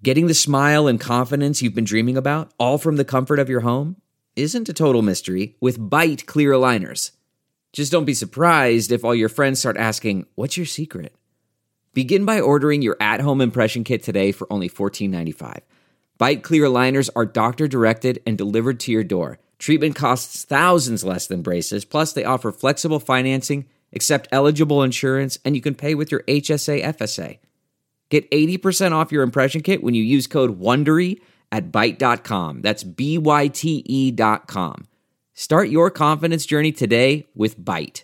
Getting the smile and confidence you've been dreaming about, all from the comfort of your home, isn't a total mystery with Byte clear aligners. Just don't be surprised if all your friends start asking, "What's your secret?" Begin by ordering your at-home impression kit today for only $14.95. Byte clear aligners are doctor-directed and delivered to your door. Treatment costs thousands less than braces, plus they offer flexible financing, accept eligible insurance, and you can pay with your HSA FSA. Get 80% off your impression kit when you use code WONDERY at Byte.com. That's BYTE.com. Start your confidence journey today with Byte.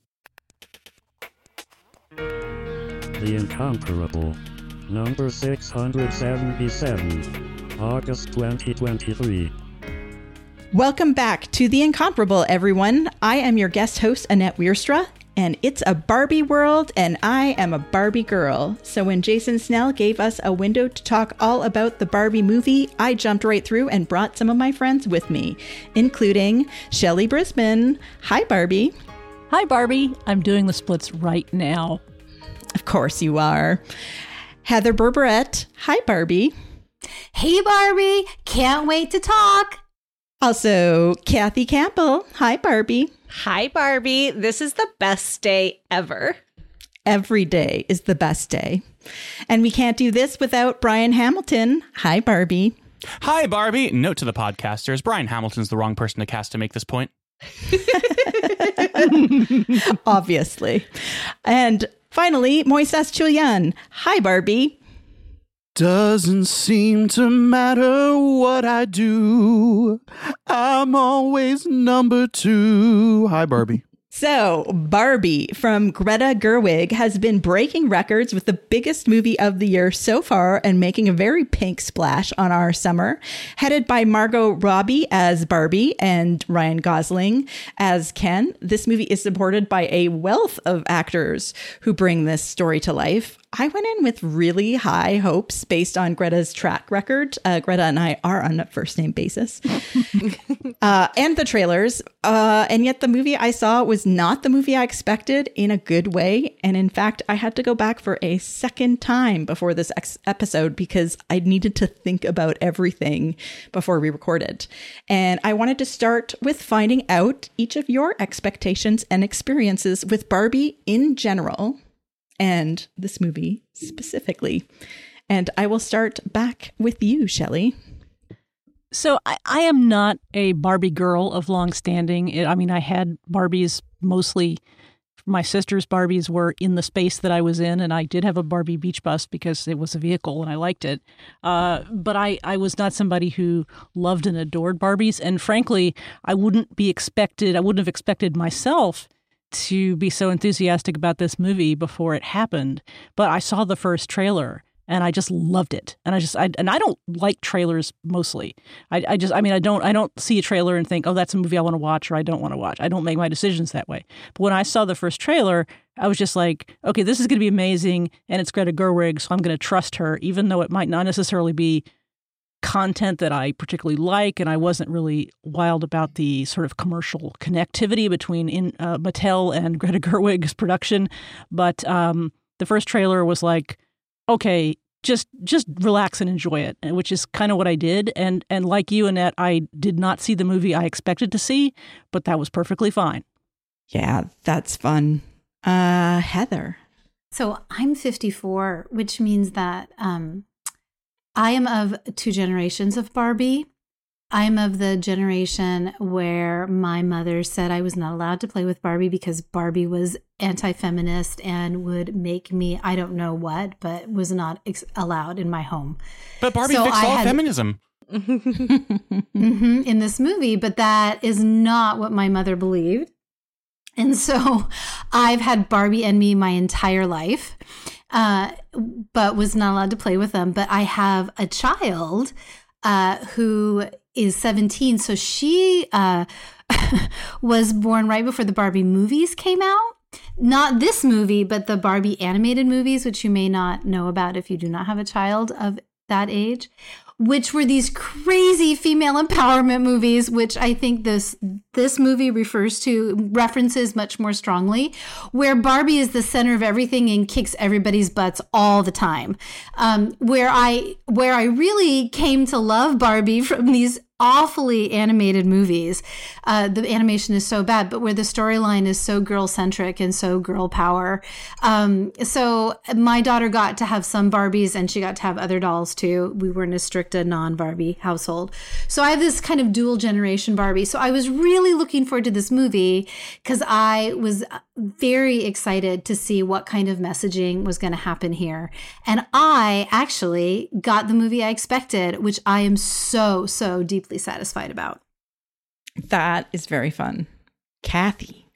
The Incomparable, number 677, August 2023. Welcome back to The Incomparable, everyone. I am your guest host, Annette Wierstra, and it's a Barbie world, and I am a Barbie girl. So when Jason Snell gave us a window to talk all about the Barbie movie, I jumped right through and brought some of my friends with me, including Shelley Brisbane. Hi, Barbie. Hi, Barbie. I'm doing the splits right now. Of course you are. Heather Berberette. Hi, Barbie. Hey, Barbie. Can't wait to talk. Also, Kathy Campbell. Hi, Barbie. Hi, Barbie. This is the best day ever. Every day is the best day. And we can't do this without Brian Hamilton. Hi, Barbie. Hi, Barbie. Note to the podcasters, Brian Hamilton's the wrong person to cast to make this point. Obviously. And finally, Moises Chulian. Hi, Barbie. Doesn't seem to matter what I do. I'm always number 2. Hi, Barbie. So, Barbie from Greta Gerwig has been breaking records with the biggest movie of the year so far and making a very pink splash on our summer. Headed by Margot Robbie as Barbie and Ryan Gosling as Ken, this movie is supported by a wealth of actors who bring this story to life. I went in with really high hopes based on Greta's track record. Greta and I are on a first name basis. And the trailers. And yet the movie I saw was not the movie I expected in a good way. And in fact, I had to go back for a second time before this episode because I needed to think about everything before we recorded. And I wanted to start with finding out each of your expectations and experiences with Barbie in general, and this movie specifically. And I will start back with you, Shelley. So I am not a Barbie girl of long standing. I mean, I had Barbies mostly. My sister's Barbies were in the space that I was in, and I did have a Barbie beach bus because it was a vehicle and I liked it. But I was not somebody who loved and adored Barbies. And frankly, I wouldn't have expected myself to be so enthusiastic about this movie before it happened. But I saw the first trailer and I just loved it. And I don't like trailers mostly. I don't see a trailer and think, oh, that's a movie I want to watch or I don't want to watch. I don't make my decisions that way. But when I saw the first trailer, I was just like, okay, this is going to be amazing. And it's Greta Gerwig, so I'm going to trust her, even though it might not necessarily be content that I particularly like, and I wasn't really wild about the sort of commercial connectivity between Mattel and Greta Gerwig's production. But the first trailer was like, okay, just relax and enjoy it, which is kind of what I did. And like you, Annette, I did not see the movie I expected to see, but that was perfectly fine. Yeah, that's fun. Heather. So I'm 54, which means that I am of 2 generations of Barbie. I'm of the generation where my mother said I was not allowed to play with Barbie because Barbie was anti-feminist and would make me, I don't know what, but was not allowed in my home. But Barbie fixed all feminism. In this movie, but that is not what my mother believed. And so I've had Barbie and me my entire life. But was not allowed to play with them. But I have a child who is 17. So she was born right before the Barbie movies came out. Not this movie, but the Barbie animated movies, which you may not know about if you do not have a child of that age. which were these crazy female empowerment movies, which I think this movie references much more strongly, where Barbie is the center of everything and kicks everybody's butts all the time. Where I really came to love Barbie from these awfully animated movies. The animation is so bad, but where the storyline is so girl-centric and so girl power. So my daughter got to have some Barbies and she got to have other dolls too. We were in a strict non-Barbie household. So I have this kind of dual generation Barbie. So I was really looking forward to this movie because I was very excited to see what kind of messaging was going to happen here. And I actually got the movie I expected, which I am so, so deeply satisfied about. That is very fun. Kathy.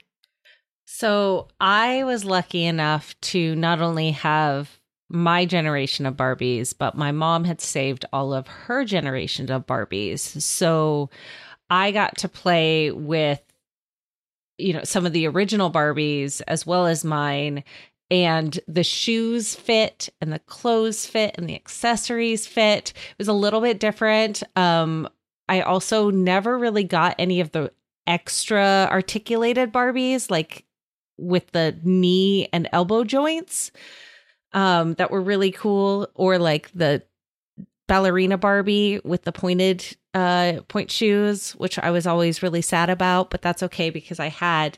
So I was lucky enough to not only have my generation of Barbies, but my mom had saved all of her generation of Barbies. So I got to play with, some of the original Barbies as well as mine. And the shoes fit and the clothes fit and the accessories fit. It was a little bit different. I also never really got any of the extra articulated Barbies, like with the knee and elbow joints, that were really cool, or like the ballerina Barbie with the point shoes, which I was always really sad about, but that's okay because I had,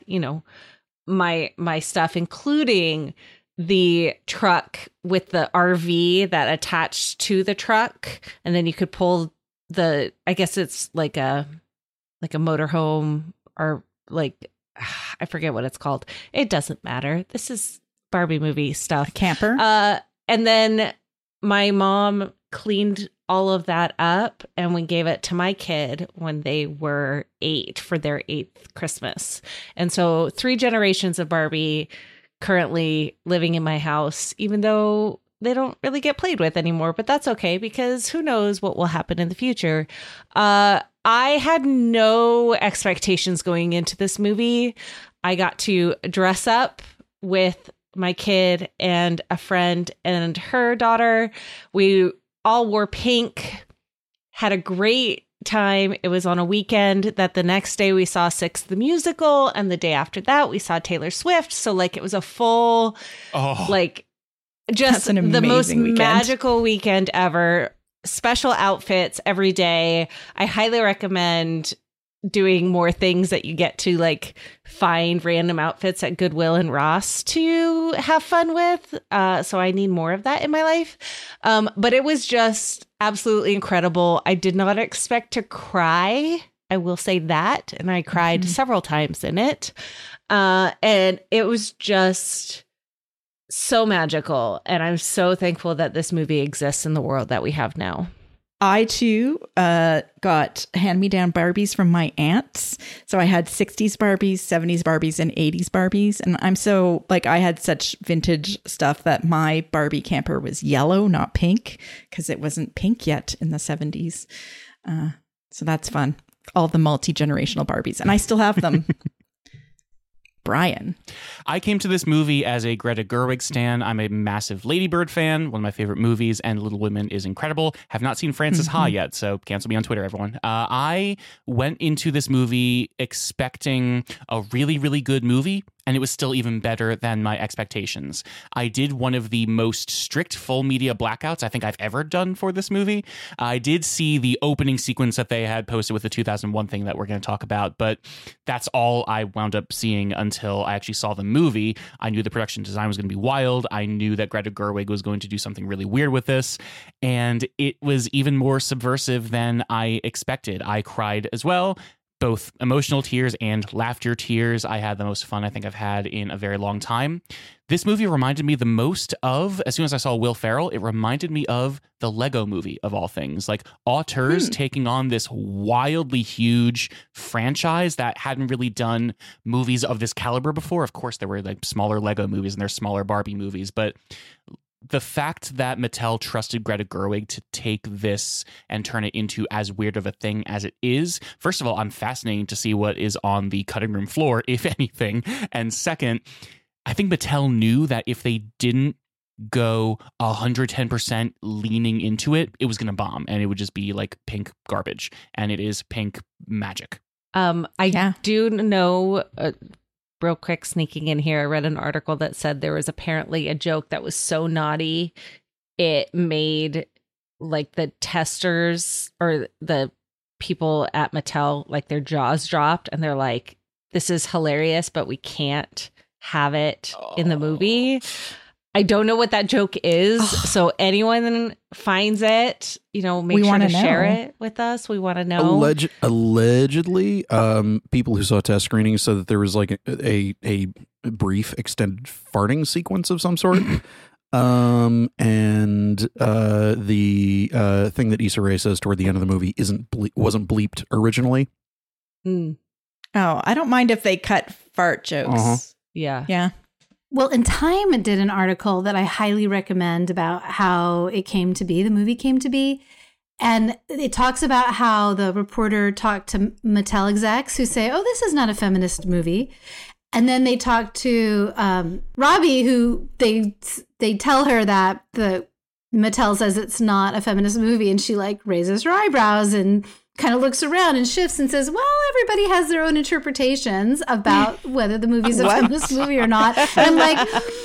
my stuff, including the truck with the RV that attached to the truck, and then you could pull I guess it's like a motorhome, or like, I forget what it's called. It doesn't matter. This is Barbie movie stuff. A camper. And then my mom cleaned all of that up and we gave it to my kid when they were 8 for their 8th Christmas. And so 3 generations of Barbie currently living in my house, even though they don't really get played with anymore, but that's okay because who knows what will happen in the future. I had no expectations going into this movie. I got to dress up with my kid and a friend and her daughter. We all wore pink, had a great time. It was on a weekend that the next day we saw Six the Musical, and the day after that we saw Taylor Swift. So like it was a full, just the most magical weekend ever. Special outfits every day. I highly recommend doing more things that you get to like find random outfits at Goodwill and Ross to have fun with. So I need more of that in my life. But it was just absolutely incredible. I did not expect to cry. I will say that. And I cried several times in it. And it was just so magical. And I'm so thankful that this movie exists in the world that we have now. I, too, got hand-me-down Barbies from my aunts. So I had 60s Barbies, 70s Barbies, and 80s Barbies. And I'm so, I had such vintage stuff that my Barbie camper was yellow, not pink, because it wasn't pink yet in the 70s. So that's fun. All the multi-generational Barbies. And I still have them. Brian. I came to this movie as a Greta Gerwig stan. I'm a massive Lady Bird fan, one of my favorite movies, and Little Women is incredible. Have not seen Frances Ha yet, so cancel me on Twitter, everyone. I went into this movie expecting a really, really good movie, and it was still even better than my expectations. I did one of the most strict full media blackouts I think I've ever done for this movie. I did see the opening sequence that they had posted with the 2001 thing that we're going to talk about, but that's all I wound up seeing until I actually saw the movie. I knew the production design was going to be wild. I knew that Greta Gerwig was going to do something really weird with this, and it was even more subversive than I expected. I cried as well. Both emotional tears and laughter tears. I had the most fun I think I've had in a very long time. This movie reminded me the most of, as soon as I saw Will Ferrell, it reminded me of the Lego Movie of all things. Like auteurs taking on this wildly huge franchise that hadn't really done movies of this caliber before. Of course, there were like smaller Lego movies and there's smaller Barbie movies, but the fact that Mattel trusted Greta Gerwig to take this and turn it into as weird of a thing as it is, first of all, I'm fascinated to see what is on the cutting room floor, if anything. And second, I think Mattel knew that if they didn't go 110% leaning into it, it was going to bomb and it would just be like pink garbage. And it is pink magic. I do know, real quick, sneaking in here, I read an article that said there was apparently a joke that was so naughty it made like the testers or the people at Mattel, like their jaws dropped and they're like, this is hilarious, but we can't have it in the movie. I don't know what that joke is. So anyone finds it, make sure to share it with us. We want to know. Allegedly, people who saw test screenings said that there was like a brief extended farting sequence of some sort. And the thing that Issa Rae says toward the end of the movie wasn't bleeped originally. Oh, I don't mind if they cut fart jokes. Yeah. Well, in Time, it did an article that I highly recommend about how it came to be, the movie came to be. And it talks about how the reporter talked to Mattel execs who say, oh, this is not a feminist movie. And then they talk to Robbie, who they tell her that the Mattel says it's not a feminist movie. And she like raises her eyebrows and kind of looks around and shifts and says, well, everybody has their own interpretations about whether the movie's a feminist movie or not. And I'm like,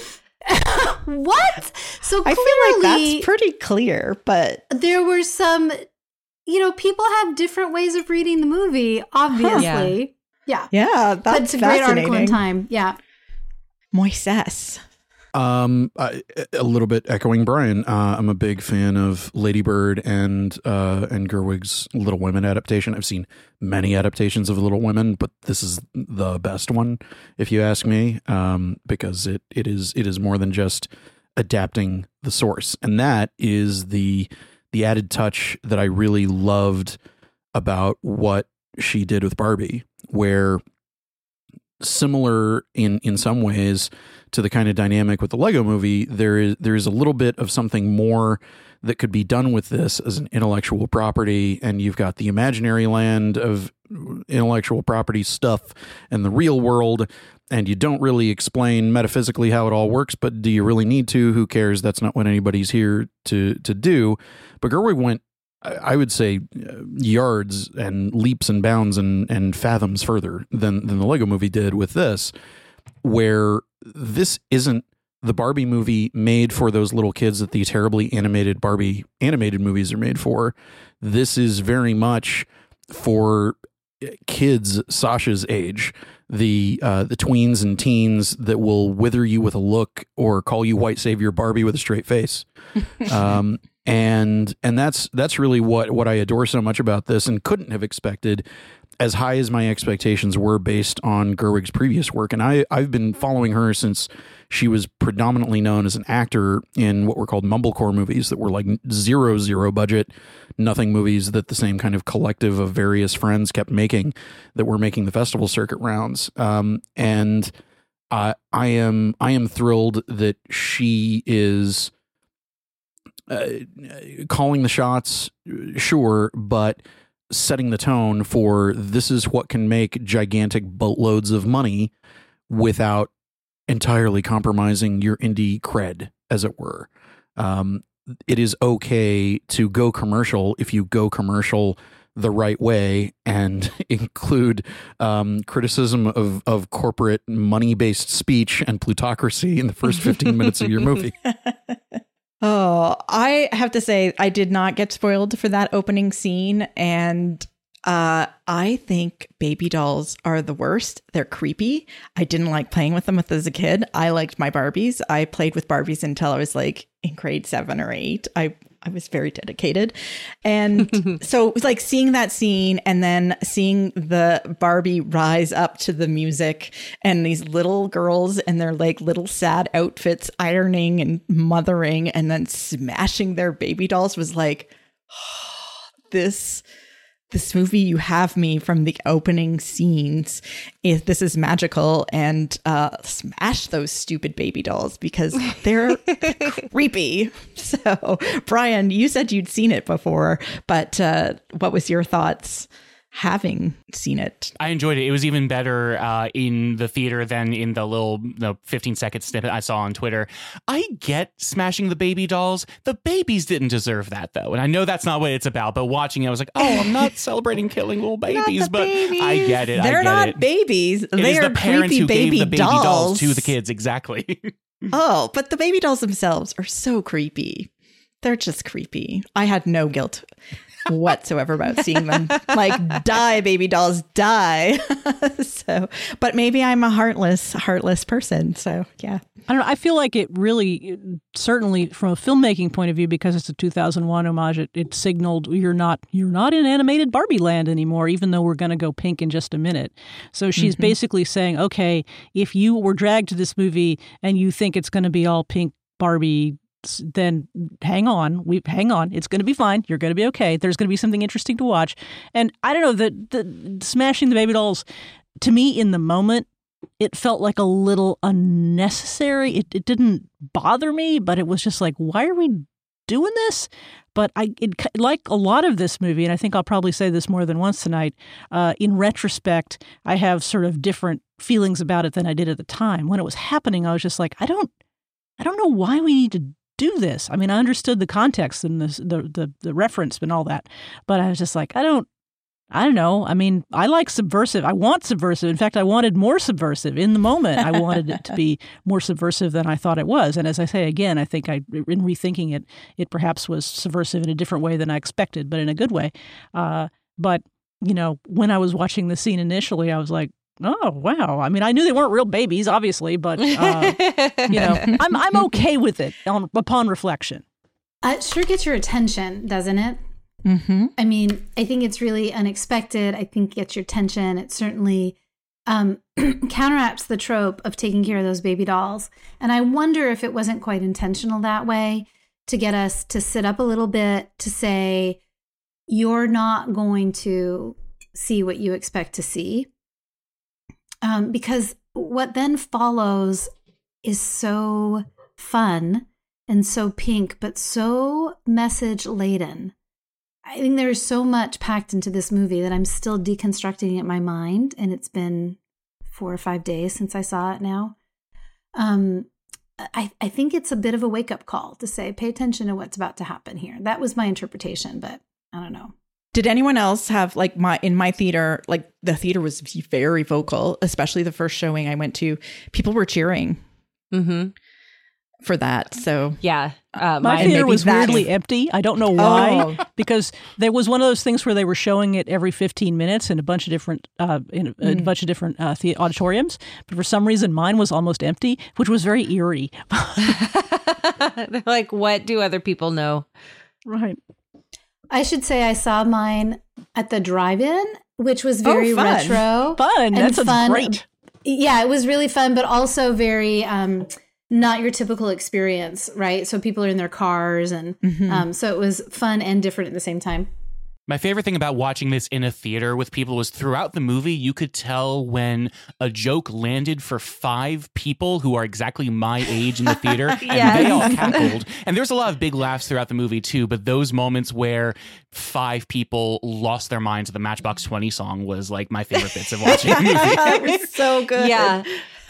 what? So clearly, I feel like that's pretty clear, but there were some, people have different ways of reading the movie, obviously. Yeah. Yeah, but it's a great article in Time. Yeah. Moises. A little bit echoing Brian. I'm a big fan of Lady Bird and Gerwig's Little Women adaptation. I've seen many adaptations of Little Women, but this is the best one, if you ask me, because it is more than just adapting the source, and that is the added touch that I really loved about what she did with Barbie, where similar in some ways to the kind of dynamic with the Lego movie, there is a little bit of something more that could be done with this as an intellectual property, and you've got the imaginary land of intellectual property stuff and the real world, and you don't really explain metaphysically how it all works, but do you really need to? Who cares? That's not what anybody's here to do. But Gerwig went, I would say, yards and leaps and bounds and fathoms further than the Lego movie did with this, where this isn't the Barbie movie made for those little kids that the terribly animated Barbie animated movies are made for. This is very much for kids Sasha's age, the tweens and teens that will wither you with a look or call you white savior Barbie with a straight face. And that's really what I adore so much about this, and couldn't have expected as high as my expectations were based on Gerwig's previous work. And I've been following her since she was predominantly known as an actor in what were called mumblecore movies that were like zero budget, nothing movies that the same kind of collective of various friends kept making that were making the festival circuit rounds. And I am thrilled that she is calling the shots, sure, but setting the tone for this is what can make gigantic boatloads of money without entirely compromising your indie cred, as it were. It is okay to go commercial if you go commercial the right way and include criticism of corporate money-based speech and plutocracy in the first 15 minutes of your movie. Oh, I have to say, I did not get spoiled for that opening scene. And I think baby dolls are the worst. They're creepy. I didn't like playing with them as a kid. I liked my Barbies. I played with Barbies until I was like in grade 7 or 8. I was very dedicated. And so it was like seeing that scene and then seeing the Barbie rise up to the music and these little girls in their like little sad outfits, ironing and mothering and then smashing their baby dolls was like, oh, this movie, you have me from the opening scenes. This is magical, and smash those stupid baby dolls because they're creepy. So, Brian, you said you'd seen it before, but what was your thoughts? having seen it. I enjoyed it. It was even better in the theater than in the 15-second snippet I saw on Twitter. I get smashing the baby dolls. The babies didn't deserve that, though. And I know that's not what it's about, but watching it, I was like, oh, I'm not celebrating killing little babies, but babies. I get it. They're not babies. They are the parents creepy who baby gave the baby dolls to the kids. Exactly. Oh, but the baby dolls themselves are so creepy. They're just creepy. I had no guilt whatsoever about seeing them. Like, die, baby dolls, die. So, but maybe I'm a heartless person. So, yeah. I don't know. I feel like it really, certainly from a filmmaking point of view, because it's a 2001 homage, it signaled you're not in animated Barbie land anymore, even though we're going to go pink in just a minute. So she's basically saying, okay, if you were dragged to this movie and you think it's going to be all pink Barbie, then hang on. It's going to be fine. You're going to be okay. There's going to be something interesting to watch. And I don't know, the smashing the baby dolls, to me in the moment, it felt like a little unnecessary. It didn't bother me, but it was just like, why are we doing this? But like a lot of this movie, and I think I'll probably say this more than once tonight, in retrospect, I have sort of different feelings about it than I did at the time. When it was happening, I was just like, I don't know why we need to do this. I mean, I understood the context and the reference and all that, but I was just like, I don't know. I mean, I like subversive. I want subversive. In fact, I wanted more subversive in the moment. I wanted it to be more subversive than I thought it was. And as I say again, I think in rethinking it, it perhaps was subversive in a different way than I expected, but in a good way. But when I was watching the scene initially, I was like, oh, wow. I mean, I knew they weren't real babies, obviously, but, I'm okay with it upon reflection. It sure gets your attention, doesn't it? Mm-hmm. I mean, I think it's really unexpected. I think it gets your attention. It certainly counteracts the trope of taking care of those baby dolls. And I wonder if it wasn't quite intentional that way to get us to sit up a little bit, to say, you're not going to see what you expect to see. Because what then follows is so fun and so pink, but so message laden. I think there's so much packed into this movie that I'm still deconstructing it in my mind. And it's been 4 or 5 days since I saw it now. I think it's a bit of a wake-up call to say, pay attention to what's about to happen here. That was my interpretation, but I don't know. Did anyone else have, like, in my theater, like, the theater was very vocal, especially the first showing I went to. People were cheering for that. So yeah, my theater was weirdly empty. I don't know why, because there was one of those things where they were showing it every 15 minutes in a bunch of different auditoriums. But for some reason, mine was almost empty, which was very eerie. They're like, what do other people know? Right. I should say I saw mine at the drive-in, which was very retro. Fun. That's great. Yeah, it was really fun, but also very not your typical experience, right? So people are in their cars, and so it was fun and different at the same time. My favorite thing about watching this in a theater with people was throughout the movie, you could tell when a joke landed for 5 people who are exactly my age in the theater, and they all cackled. And there's a lot of big laughs throughout the movie too, but those moments where 5 people lost their minds to the Matchbox 20 song was like my favorite bits of watching the movie. It was so good. Yeah.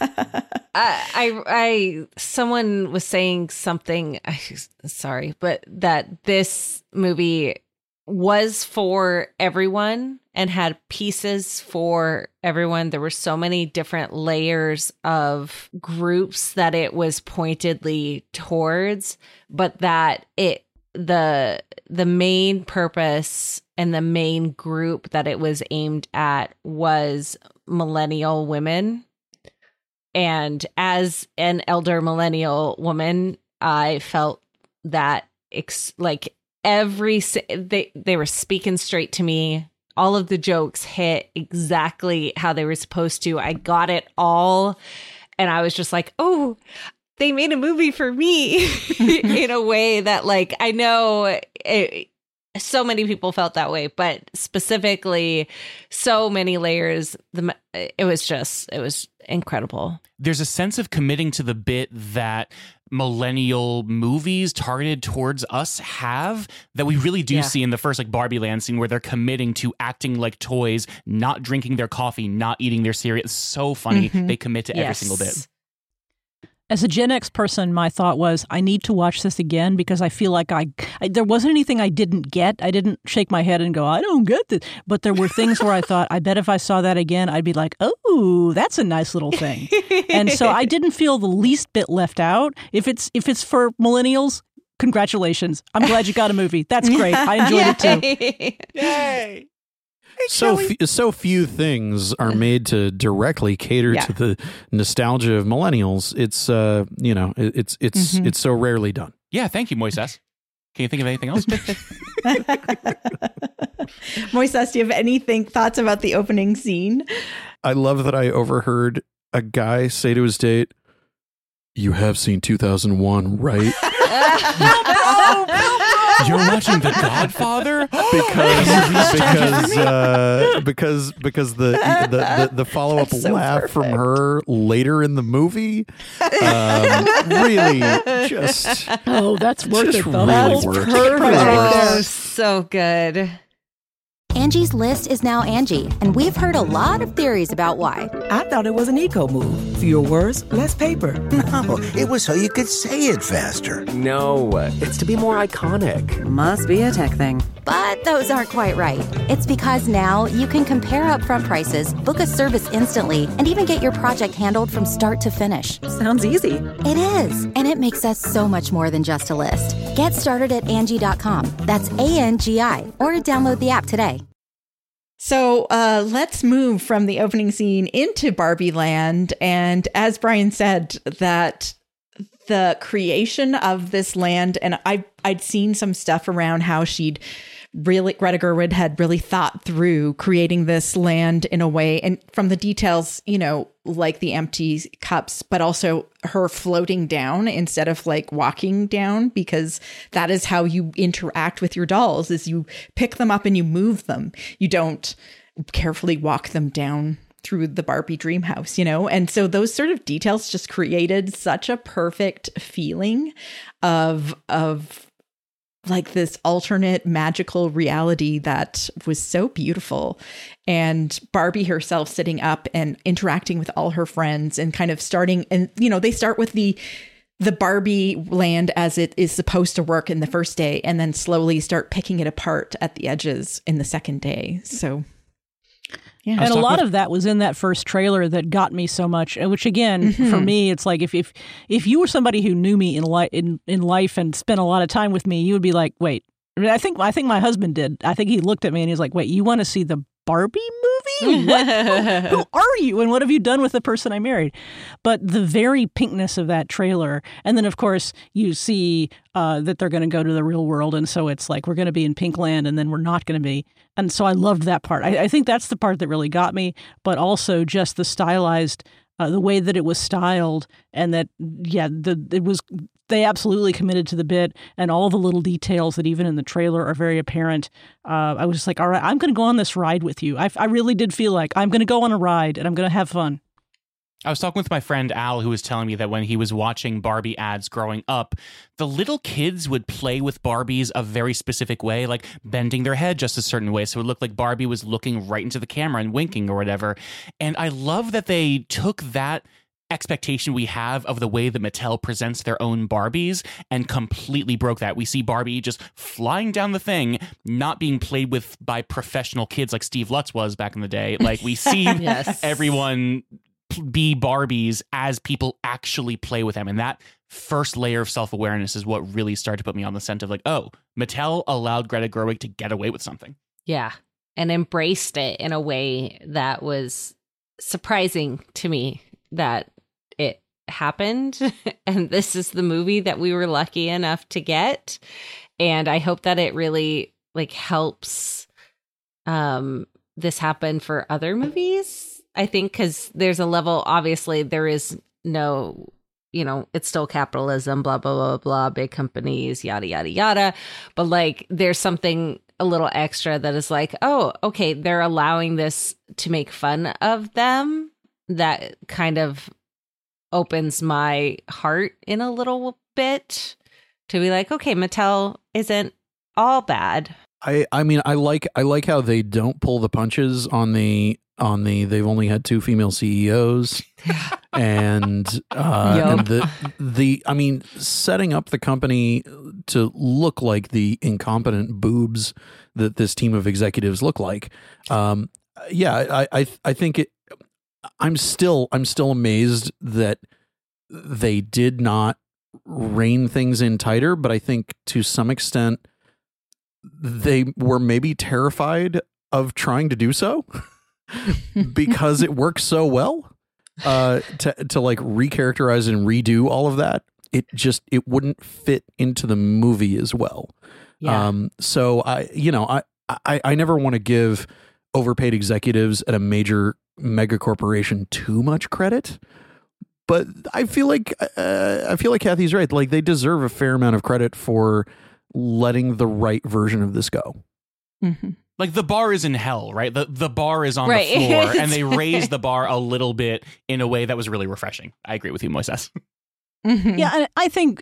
Someone was saying something, sorry, but that this movie was for everyone and had pieces for everyone. There were so many different layers of groups that it was pointedly towards, but that the main purpose and the main group that it was aimed at was millennial women. And as an elder millennial woman, I felt that they were speaking straight to me. All of the jokes hit exactly how they were supposed to. I got it all. And I was just like, oh, they made a movie for me in a way that, like, I know so many people felt that way, but specifically so many layers. It was incredible. There's a sense of committing to the bit that millennial movies targeted towards us have, that we really do see in the first like Barbie Land scene, where they're committing to acting like toys, not drinking their coffee, not eating their cereal. It's so funny. They commit to every single bit. As a Gen X person, my thought was, I need to watch this again because I feel like there wasn't anything I didn't get. I didn't shake my head and go, I don't get this. But there were things where I thought, I bet if I saw that again, I'd be like, oh, that's a nice little thing. And so I didn't feel the least bit left out. If it's for millennials, congratulations. I'm glad you got a movie. That's great. I enjoyed it too. Yay! So few things are made to directly cater to the nostalgia of millennials. It's it's so rarely done. Yeah, thank you, Moises. Can you think of anything else? Moises, do you have thoughts about the opening scene? I love that I overheard a guy say to his date, "You have seen 2001, right?" You're watching The Godfather? because the follow-up so laugh perfect. from her later in the movie really just that's worth it though. really worked. Oh, so good. Angie's List is now Angie, and we've heard a lot of theories about why. I thought it was an eco move. Fewer words, less paper. No, it was so you could say it faster. No, it's to be more iconic. Must be a tech thing. But those aren't quite right. It's because now you can compare upfront prices, book a service instantly, and even get your project handled from start to finish. Sounds easy. It is, and it makes us so much more than just a list. Get started at Angie.com. That's ANGI, or download the app today. So let's move from the opening scene into Barbie Land. And as Brian said, that the creation of this land, and I'd seen some stuff around how Greta Gerwig had really thought through creating this land in a way, and from the details, like the empty cups, but also her floating down instead of like walking down, because that is how you interact with your dolls, is you pick them up and you move them. You don't carefully walk them down through the Barbie dream house, And so those sort of details just created such a perfect feeling of like this alternate magical reality that was so beautiful. And Barbie herself sitting up and interacting with all her friends and kind of starting, and they start with the Barbie land as it is supposed to work in the first day, and then slowly start picking it apart at the edges in the second day. So yeah. And a lot of that was in that first trailer that got me so much, which again, for me, it's like if you were somebody who knew me in life and spent a lot of time with me, you would be like, wait, I think my husband did. I think he looked at me and he was like, wait, you want to see the Barbie movie? Who are you? And what have you done with the person I married? But the very pinkness of that trailer. And then, of course, you see that they're going to go to the real world. And so it's like, we're going to be in Pink Land and then we're not going to be. And so I loved that part. I think that's the part that really got me, but also just the stylized, the way that it was styled, and that, they absolutely committed to the bit, and all the little details that even in the trailer are very apparent. I was just like, all right, I'm going to go on this ride with you. I really did feel like I'm going to go on a ride and I'm going to have fun. I was talking with my friend Al, who was telling me that when he was watching Barbie ads growing up, the little kids would play with Barbies a very specific way, like bending their head just a certain way. So it looked like Barbie was looking right into the camera and winking or whatever. And I love that they took that expectation we have of the way that Mattel presents their own Barbies and completely broke that. We see Barbie just flying down the thing, not being played with by professional kids like Steve Lutz was back in the day. Like we see everyone be Barbies as people actually play with them. And that first layer of self-awareness is what really started to put me on the scent of like, oh, Mattel allowed Greta Gerwig to get away with something. Yeah. And embraced it in a way that was surprising to me that it happened. And this is the movie that we were lucky enough to get. And I hope that it really helps this happen for other movies. I think because there's a level, obviously there is no, it's still capitalism, blah, blah, blah, blah, big companies, yada, yada, yada. But there's something a little extra that is like, oh, okay, they're allowing this to make fun of them. That kind of opens my heart in a little bit to be like, okay, Mattel isn't all bad. I mean, I like how they don't pull the punches on the they've only had 2 female CEOs and the I mean, setting up the company to look like the incompetent boobs that this team of executives look like. I think it, I'm still amazed that they did not rein things in tighter, but I think to some extent they were maybe terrified of trying to do so because it works so well to like recharacterize and redo all of that. It wouldn't fit into the movie as well. Yeah. So I never want to give overpaid executives at a major mega corporation too much credit, but I feel like Kathy's right. Like, they deserve a fair amount of credit for letting the right version of this go. Mm-hmm. Like, the bar is in hell, right? The bar is on the floor, and they raised the bar a little bit in a way that was really refreshing. I agree with you, Moises. Mm-hmm. Yeah, and I think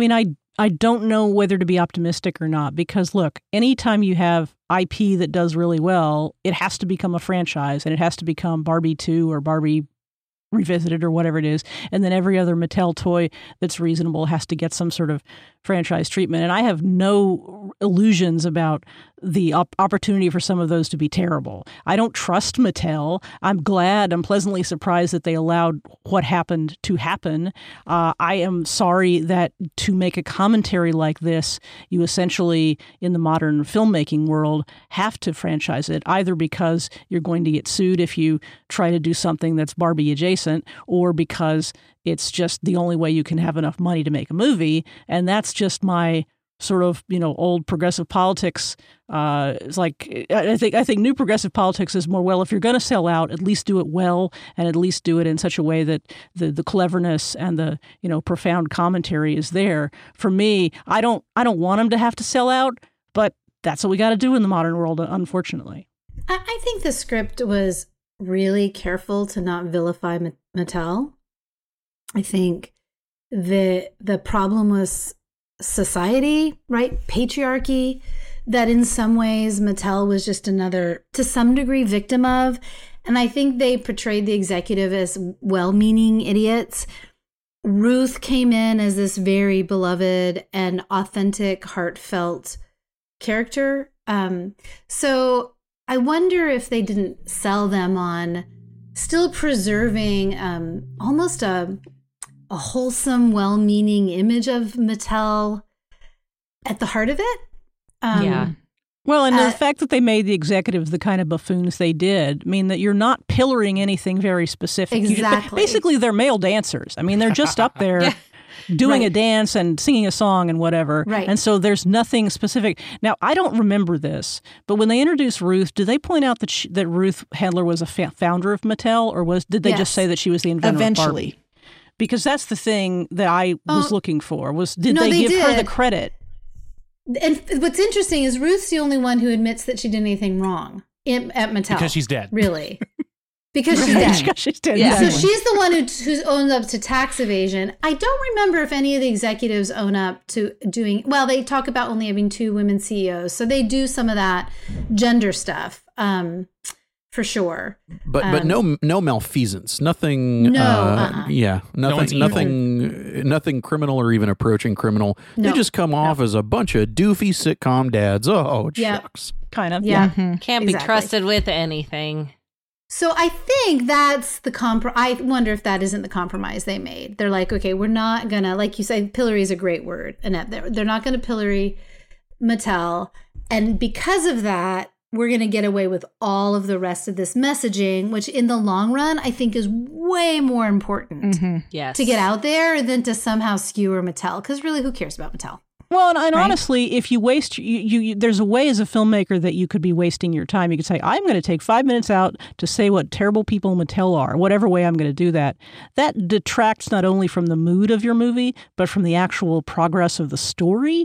I don't know whether to be optimistic or not, because look, anytime you have IP that does really well, it has to become a franchise, and it has to become Barbie 2 or Barbie Revisited or whatever it is. And then every other Mattel toy that's reasonable has to get some sort of franchise treatment. And I have no illusions about the opportunity for some of those to be terrible. I don't trust Mattel. I'm pleasantly surprised that they allowed what happened to happen. I am sorry that to make a commentary like this, you essentially, in the modern filmmaking world, have to franchise it, either because you're going to get sued if you try to do something that's Barbie adjacent, or because it's just the only way you can have enough money to make a movie. And that's just my sort of, old progressive politics. It's like, I think new progressive politics is more, well, if you're going to sell out, at least do it well, and at least do it in such a way that the cleverness and the, profound commentary is there. For me, I don't want them to have to sell out, but that's what we got to do in the modern world, unfortunately. I think the script was really careful to not vilify Mattel. I think the problem was society, right? Patriarchy, that in some ways Mattel was just another, to some degree, victim of. And I think they portrayed the executive as well-meaning idiots. Ruth came in as this very beloved and authentic, heartfelt character. So I wonder if they didn't sell them on still preserving almost a wholesome, well-meaning image of Mattel at the heart of it. Yeah. Well, and the fact that they made the executives the kind of buffoons they did mean that you're not pillaring anything very specific. Exactly. Basically, they're male dancers. I mean, they're just up there doing a dance and singing a song and whatever. Right. And so there's nothing specific. Now, I don't remember this, but when they introduced Ruth, did they point out that Ruth Handler was a founder of Mattel, or did they just say that she was the inventor of Barbie? Because that's the thing that I was looking for, did they give her the credit? And what's interesting is Ruth's the only one who admits that she did anything wrong at Mattel. Because she's dead. Really. Because she's dead. Because she's dead. Yeah. So she's the one who's owned up to tax evasion. I don't remember if any of the executives own up to doing, well, they talk about only having 2 women CEOs. So they do some of that gender stuff. For sure, but no malfeasance, nothing. Nothing criminal or even approaching criminal. No. They just come off as a bunch of doofy sitcom dads. Oh, shucks, kind of. Yeah, can't be trusted with anything. So I think that's the I wonder if that isn't the compromise they made. They're like, okay, we're not gonna, like you said, pillory is a great word, Annette. They're not gonna pillory Mattel, and because of that, we're going to get away with all of the rest of this messaging, which in the long run, I think is way more important to get out there than to somehow skewer Mattel. Because really, who cares about Mattel? Well, and honestly, if you waste, you there's a way as a filmmaker that you could be wasting your time. You could say, I'm going to take 5 minutes out to say what terrible people Mattel are, whatever way I'm going to do that. That detracts not only from the mood of your movie, but from the actual progress of the story.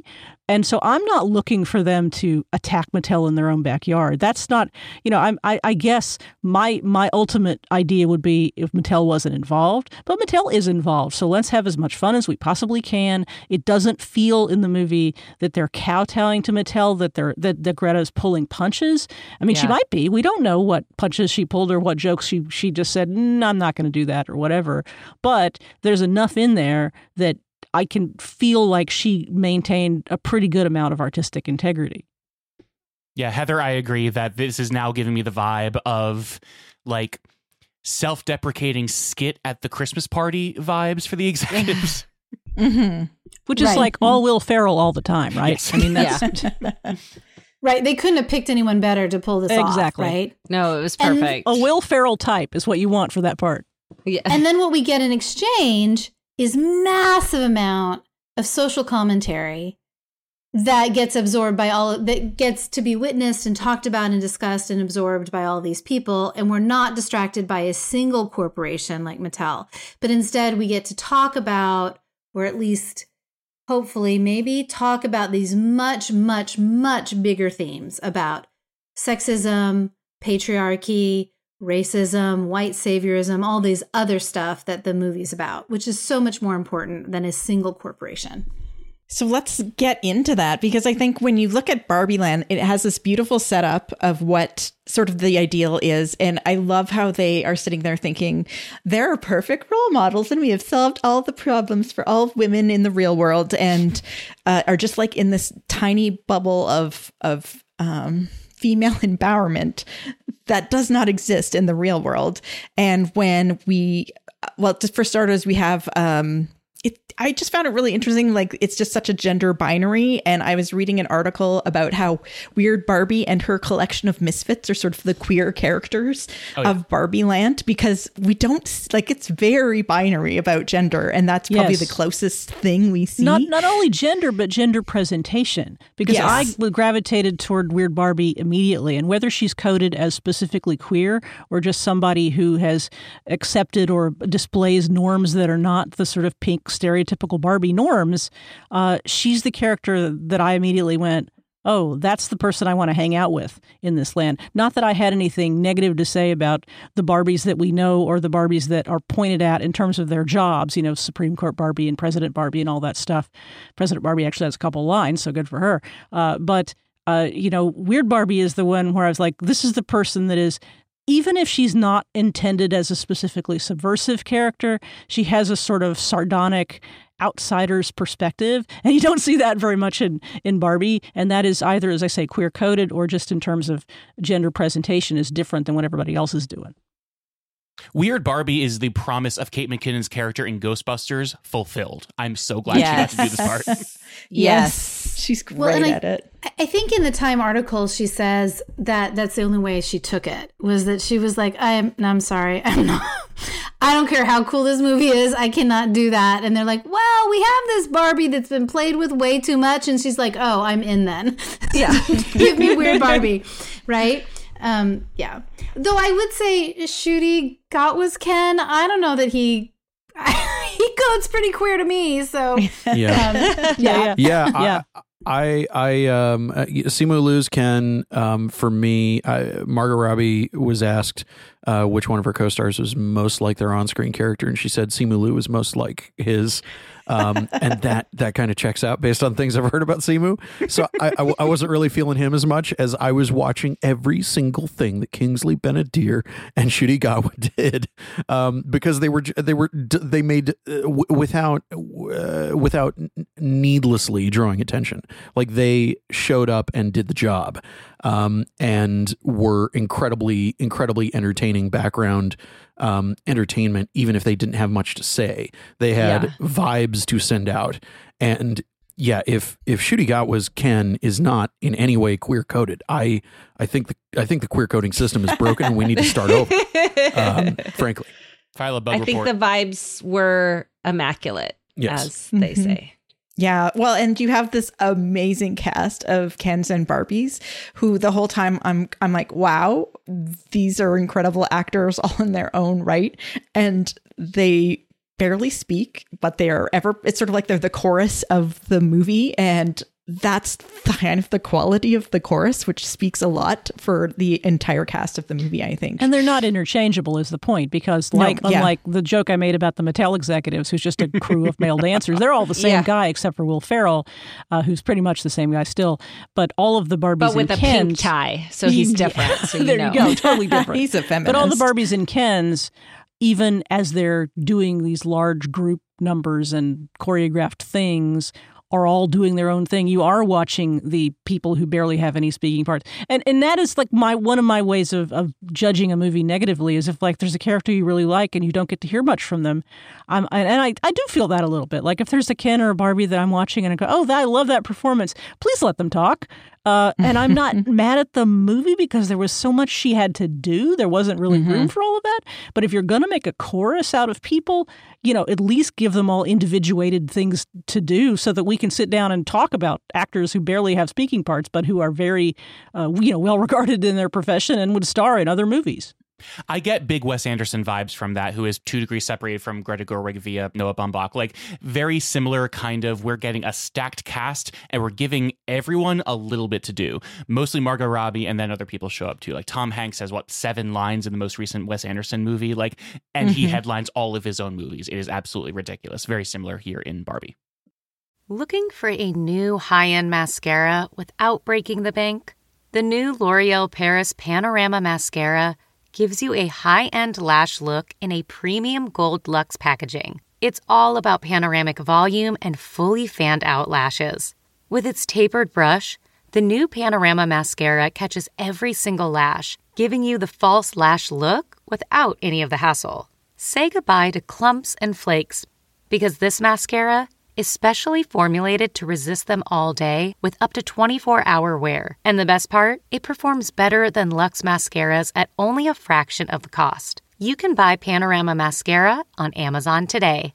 And so I'm not looking for them to attack Mattel in their own backyard. That's not, I guess my ultimate idea would be if Mattel wasn't involved, but Mattel is involved. So let's have as much fun as we possibly can. It doesn't feel in the movie that they're kowtowing to Mattel, that Greta's pulling punches. I mean, she might be. We don't know what punches she pulled or what jokes she just said, I'm not going to do that or whatever. But there's enough in there that I can feel like she maintained a pretty good amount of artistic integrity. Yeah, Heather, I agree that this is now giving me the vibe of like self-deprecating skit at the Christmas party vibes for the executives. Mm-hmm. Which is like all Will Ferrell all the time, right? Yes. I mean, that's... Right. They couldn't have picked anyone better to pull this off, right? No, it was perfect. A Will Ferrell type is what you want for that part. Yeah. And then what we get in exchange is massive amount of social commentary that gets absorbed by that gets to be witnessed and talked about and discussed and absorbed by all these people. And we're not distracted by a single corporation like Mattel, but instead we get to talk about, or at least hopefully maybe talk about these much, much, much bigger themes about sexism, patriarchy, racism, white saviorism, all these other stuff that the movie's about, which is so much more important than a single corporation. So let's get into that, because I think when you look at Barbie Land, it has this beautiful setup of what sort of the ideal is. And I love how they are sitting there thinking, there are perfect role models and we have solved all the problems for all women in the real world, and are just like in this tiny bubble of female empowerment that does not exist in the real world. And when just for starters, we have I just found it really interesting. Like, it's just such a gender binary. And I was reading an article about how Weird Barbie and her collection of misfits are sort of the queer characters of Barbie Land, because we don't it's very binary about gender. And that's probably the closest thing we see. Not only gender, but gender presentation, because I gravitated toward Weird Barbie immediately. And whether she's coded as specifically queer or just somebody who has accepted or displays norms that are not the sort of pink stereotypical Barbie norms, she's the character that I immediately went, oh, that's the person I want to hang out with in this land. Not that I had anything negative to say about the Barbies that we know or the Barbies that are pointed at in terms of their jobs, Supreme Court Barbie and President Barbie and all that stuff. President Barbie actually has a couple lines, so good for her. But Weird Barbie is the one where I was like, this is the person that is, even if she's not intended as a specifically subversive character, she has a sort of sardonic outsider's perspective. And you don't see that very much in Barbie. And that is either, as I say, queer coded or just in terms of gender presentation is different than what everybody else is doing. Weird Barbie is the promise of Kate McKinnon's character in Ghostbusters fulfilled. I'm so glad she got to do this part. Yes. She's great at it. I think in the Time article, she says that that's the only way she took it, was that she was like, I'm sorry, I'm not, I don't care how cool this movie is, I cannot do that. And they're like, well, we have this Barbie that's been played with way too much. And she's like, oh, I'm in then. Yeah. Give me Weird Barbie. Right? Yeah. Though I would say Ncuti Gatwa's Ken, I don't know that he codes pretty queer to me. So yeah. Simu Liu's Ken, for me, Margot Robbie was asked which one of her co-stars was most like their on-screen character, and she said Simu Liu was most like his. And that kind of checks out based on things I've heard about Simu. So I wasn't really feeling him as much as I was watching every single thing that Kingsley Ben-Adir and Ncuti Gatwa did, because they made without needlessly drawing attention. Like, they showed up and did the job, and were incredibly entertaining background entertainment, even if they didn't have much to say. They had vibes to send out. And if Ncuti Gatwa's Ken is not in any way queer coded, I think the queer coding system is broken and we need to start over. Frankly, file a bug report. I think the vibes were immaculate, as they say. Yeah, well, and you have this amazing cast of Kens and Barbies who the whole time I'm like, wow, these are incredible actors all in their own right. And they barely speak, but it's sort of like they're the chorus of the movie. And that's kind of the quality of the chorus, which speaks a lot for the entire cast of the movie, I think. And they're not interchangeable is the point, because unlike the joke I made about the Mattel executives, who's just a crew of male dancers, they're all the same guy except for Will Ferrell, who's pretty much the same guy still. But all of the Barbies but with and a Kens, pink tie, so he's different. So there you go, totally different. He's a feminist. But all the Barbies and Kens, even as they're doing these large group numbers and choreographed things, are all doing their own thing. You are watching the people who barely have any speaking parts. And that is like one of my ways of judging a movie negatively, is if like there's a character you really like and you don't get to hear much from them. I do feel that a little bit. Like if there's a Ken or a Barbie that I'm watching and I go, oh, I love that performance, please let them talk. And I'm not mad at the movie because there was so much she had to do. There wasn't really room for all of that. But if you're going to make a chorus out of people, at least give them all individuated things to do so that we can sit down and talk about actors who barely have speaking parts, but who are very, well regarded in their profession and would star in other movies. I get big Wes Anderson vibes from that, who is 2 degrees separated from Greta Gerwig via Noah Baumbach. Like, very similar kind of, we're getting a stacked cast and we're giving everyone a little bit to do. Mostly Margot Robbie, and then other people show up too. Like Tom Hanks has 7 lines in the most recent Wes Anderson movie, and he headlines all of his own movies. It is absolutely ridiculous. Very similar here in Barbie. Looking for a new high-end mascara without breaking the bank? The new L'Oreal Paris Panorama Mascara gives you a high-end lash look in a premium gold luxe packaging. It's all about panoramic volume and fully fanned-out lashes. With its tapered brush, the new Panorama Mascara catches every single lash, giving you the false lash look without any of the hassle. Say goodbye to clumps and flakes, because this mascara is specially formulated to resist them all day with up to 24-hour wear. And the best part? It performs better than Luxe mascaras at only a fraction of the cost. You can buy Panorama Mascara on Amazon today.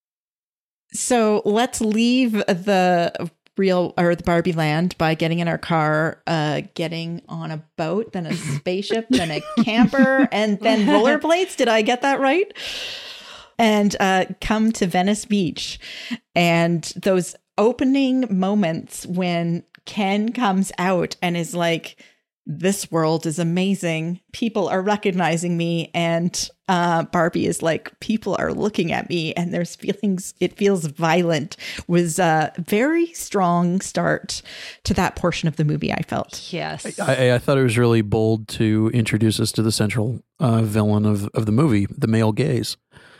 So let's leave the Barbie land by getting in our car, getting on a boat, then a spaceship, then a camper, and then rollerblades. Did I get that right? And come to Venice Beach. And those opening moments when Ken comes out and is like, this world is amazing. People are recognizing me. And Barbie is like, people are looking at me. And there's feelings, it feels violent, was a very strong start to that portion of the movie, I felt. Yes. I thought it was really bold to introduce us to the central villain of the movie, the male gaze.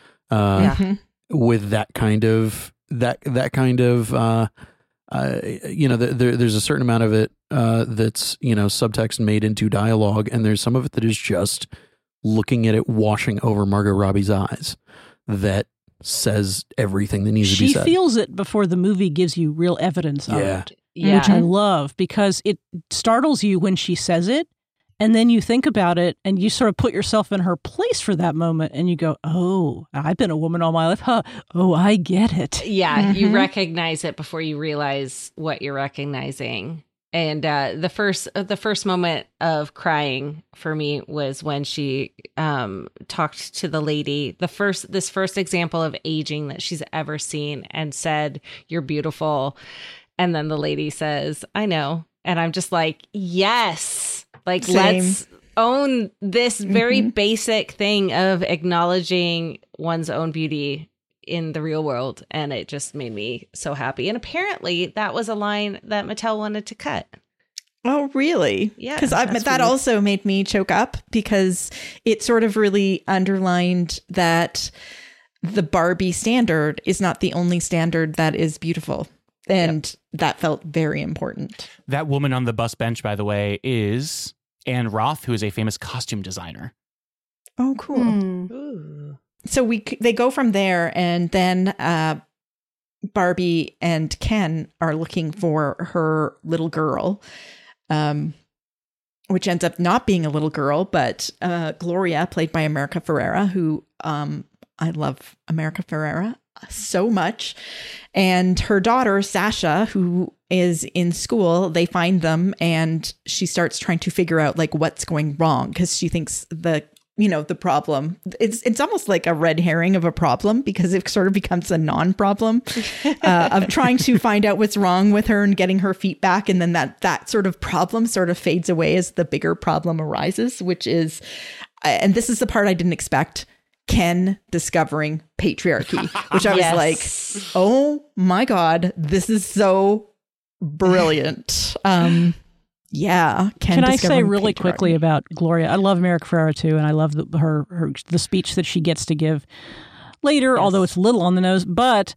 With that kind of there's a certain amount of it that's subtext made into dialogue, and there's some of it that is just looking at it washing over Margot Robbie's eyes that says everything that needs to be said. She feels it before the movie gives you real evidence of it, which I love, because it startles you when she says it. And then you think about it and you sort of put yourself in her place for that moment and you go, oh, I've been a woman all my life. Huh? Oh, I get it. Yeah, you recognize it before you realize what you're recognizing. And the first moment of crying for me was when she talked to the lady, this first example of aging that she's ever seen, and said, "You're beautiful." And then the lady says, "I know." And I'm just like, yes. Like, let's own this very basic thing of acknowledging one's own beauty in the real world. And it just made me so happy. And apparently that was a line that Mattel wanted to cut. Oh, really? Yeah. Because that also made me choke up, because it sort of really underlined that the Barbie standard is not the only standard that is beautiful. And that felt very important. That woman on the bus bench, by the way, is Anne Roth, who is a famous costume designer. Oh, cool. So they go from there, and then Barbie and Ken are looking for her little girl, which ends up not being a little girl, but Gloria, played by America Ferrera, who I love America Ferrera so much, and her daughter Sasha, who is in school. They find them, and she starts trying to figure out like what's going wrong, because she thinks the the problem. It's almost like a red herring of a problem because it sort of becomes a non-problem of trying to find out what's wrong with her and getting her feet back. And then that sort of problem sort of fades away as the bigger problem arises, which is, and this is the part I didn't expect, Ken discovering patriarchy, which I was like, oh my God, this is so brilliant. Yeah. Can I say really quickly about Gloria? I love Merrick Ferrara too, and I love the speech that she gets to give later, although it's a little on the nose. But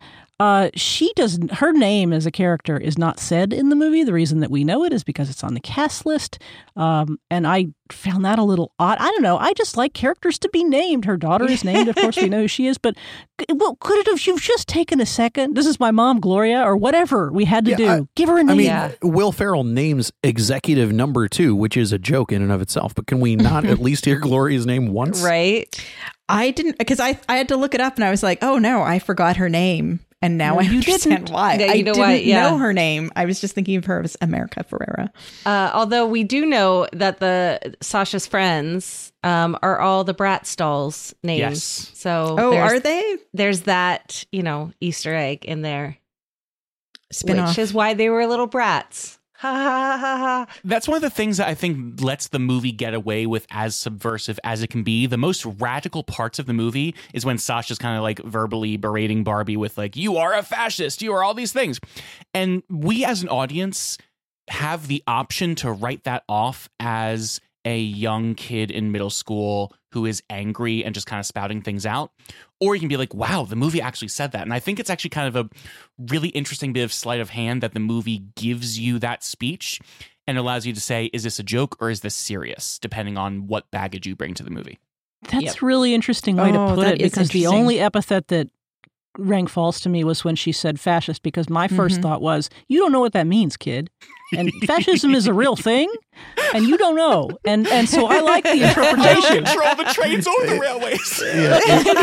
her name as a character is not said in the movie. The reason that we know it is because it's on the cast list, and I found that a little odd. I don't know. I just like characters to be named. Her daughter is named. Of course, we know who she is. But could it have? You've just taken a second. This is my mom, Gloria, or whatever we had to do. Give her a name. Will Ferrell names executive number 2, which is a joke in and of itself. But can we not at least hear Gloria's name once? Right. I didn't, because I had to look it up, and I was like, oh no, I forgot her name. And now I understand why. Yeah, I didn't know her name. I was just thinking of her as America Ferrera. Although we do know that Sasha's friends are all the Bratz dolls names. Yes. So are they? There's that, Easter egg in there. Spin-off. Which is why they were little brats. Ha ha ha ha. That's one of the things that I think lets the movie get away with as subversive as it can be. The most radical parts of the movie is when Sasha's kind of like verbally berating Barbie with like, you are a fascist, you are all these things. And we as an audience have the option to write that off as a young kid in middle school who is angry and just kind of spouting things out. Or you can be like, wow, the movie actually said that. And I think it's actually kind of a really interesting bit of sleight of hand that the movie gives you that speech and allows you to say, is this a joke or is this serious? Depending on what baggage you bring to the movie. That's a really interesting way to put it, because the only epithet that rang false to me was when she said fascist, because my first thought was, you don't know what that means, kid. And fascism is a real thing, and you don't know. And so I like the interpretation. Control the trains or the railways. Yeah,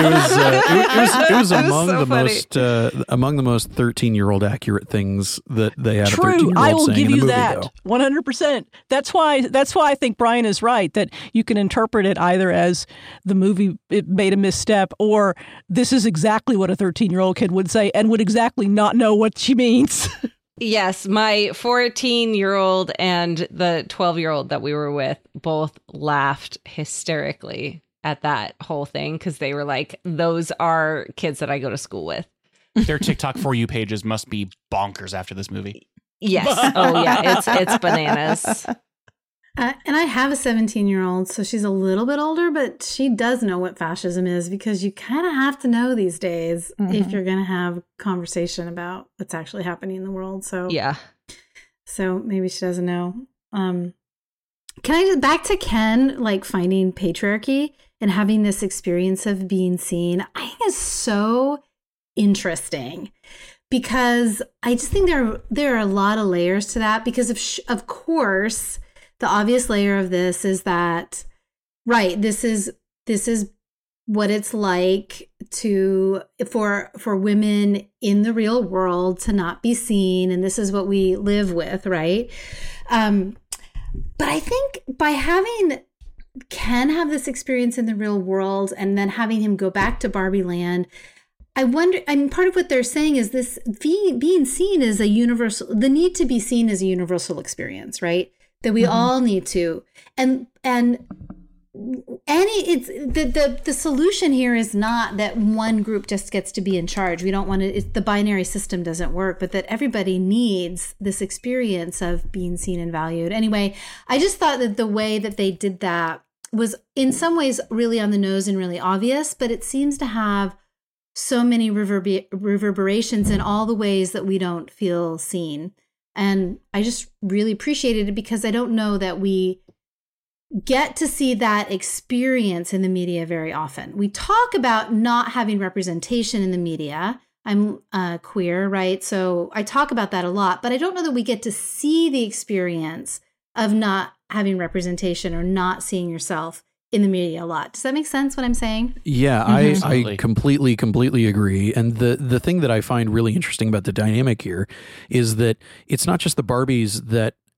it was among the most 13-year-old accurate things that they had. True, a 13-year-old I will saying give in the you movie, that 100%. That's why I think Brian is right, that you can interpret it either as the movie it made a misstep, or this is exactly what a 13-year-old kid would say and would exactly not know what she means. Yes, my 14-year-old and the 12-year-old that we were with both laughed hysterically at that whole thing because they were like, those are kids that I go to school with. Their TikTok For You pages must be bonkers after this movie. Yes. Oh, yeah. It's bananas. And I have a 17-year-old, so she's a little bit older, but she does know what fascism is, because you kind of have to know these days if you're going to have conversation about what's actually happening in the world. So yeah. So maybe she doesn't know. Can I just back to Ken, like finding patriarchy and having this experience of being seen? I think is so interesting, because I just think there are a lot of layers to that. Because of course. The obvious layer of this is that, right, this is what it's like for women in the real world to not be seen, and this is what we live with, right? But I think by having Ken have this experience in the real world and then having him go back to Barbie Land, I wonder, part of what they're saying is this being seen as a universal, the need to be seen as a universal experience, right? That we all need to, and it's the solution here is not that one group just gets to be in charge. We don't want to. The binary system doesn't work, but that everybody needs this experience of being seen and valued. Anyway, I just thought that the way that they did that was in some ways really on the nose and really obvious, but it seems to have so many reverberations in all the ways that we don't feel seen. And I just really appreciated it, because I don't know that we get to see that experience in the media very often. We talk about not having representation in the media. I'm queer, right? So I talk about that a lot, but I don't know that we get to see the experience of not having representation or not seeing yourself in the media a lot. Does that make sense what I'm saying? Yeah, I completely agree. And the thing that I find really interesting about the dynamic here is that it's not just the Barbies that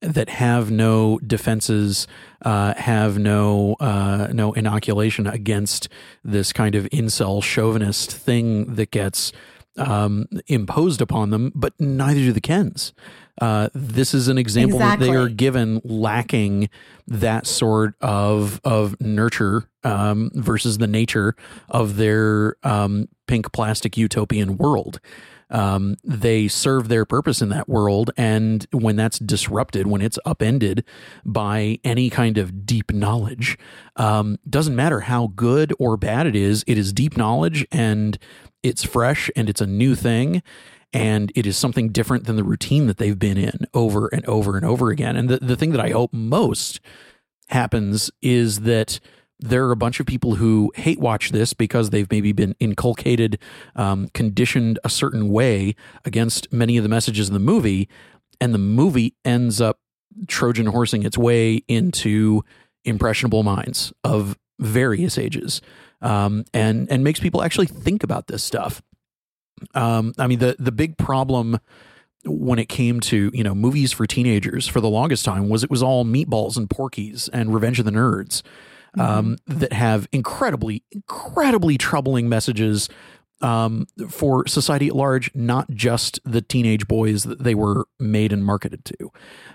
that have no defenses, have no inoculation against this kind of incel chauvinist thing that gets imposed upon them, but neither do the Kens. This is an example that they are given lacking that sort of nurture versus the nature of their pink plastic utopian world. They serve their purpose in that world, and when that's disrupted, when it's upended by any kind of deep knowledge, doesn't matter how good or bad it is deep knowledge, and it's fresh, and it's a new thing, and it is something different than the routine that they've been in over and over and over again. And the thing that I hope most happens is that there are a bunch of people who hate watch this because they've maybe been inculcated, conditioned a certain way against many of the messages in the movie, and the movie ends up Trojan horsing its way into impressionable minds of various ages, and makes people actually think about this stuff. I mean, the big problem when it came to, movies for teenagers for the longest time was it was all Meatballs and Porky's and Revenge of the Nerds. That have incredibly troubling messages for society at large, not just the teenage boys that they were made and marketed to.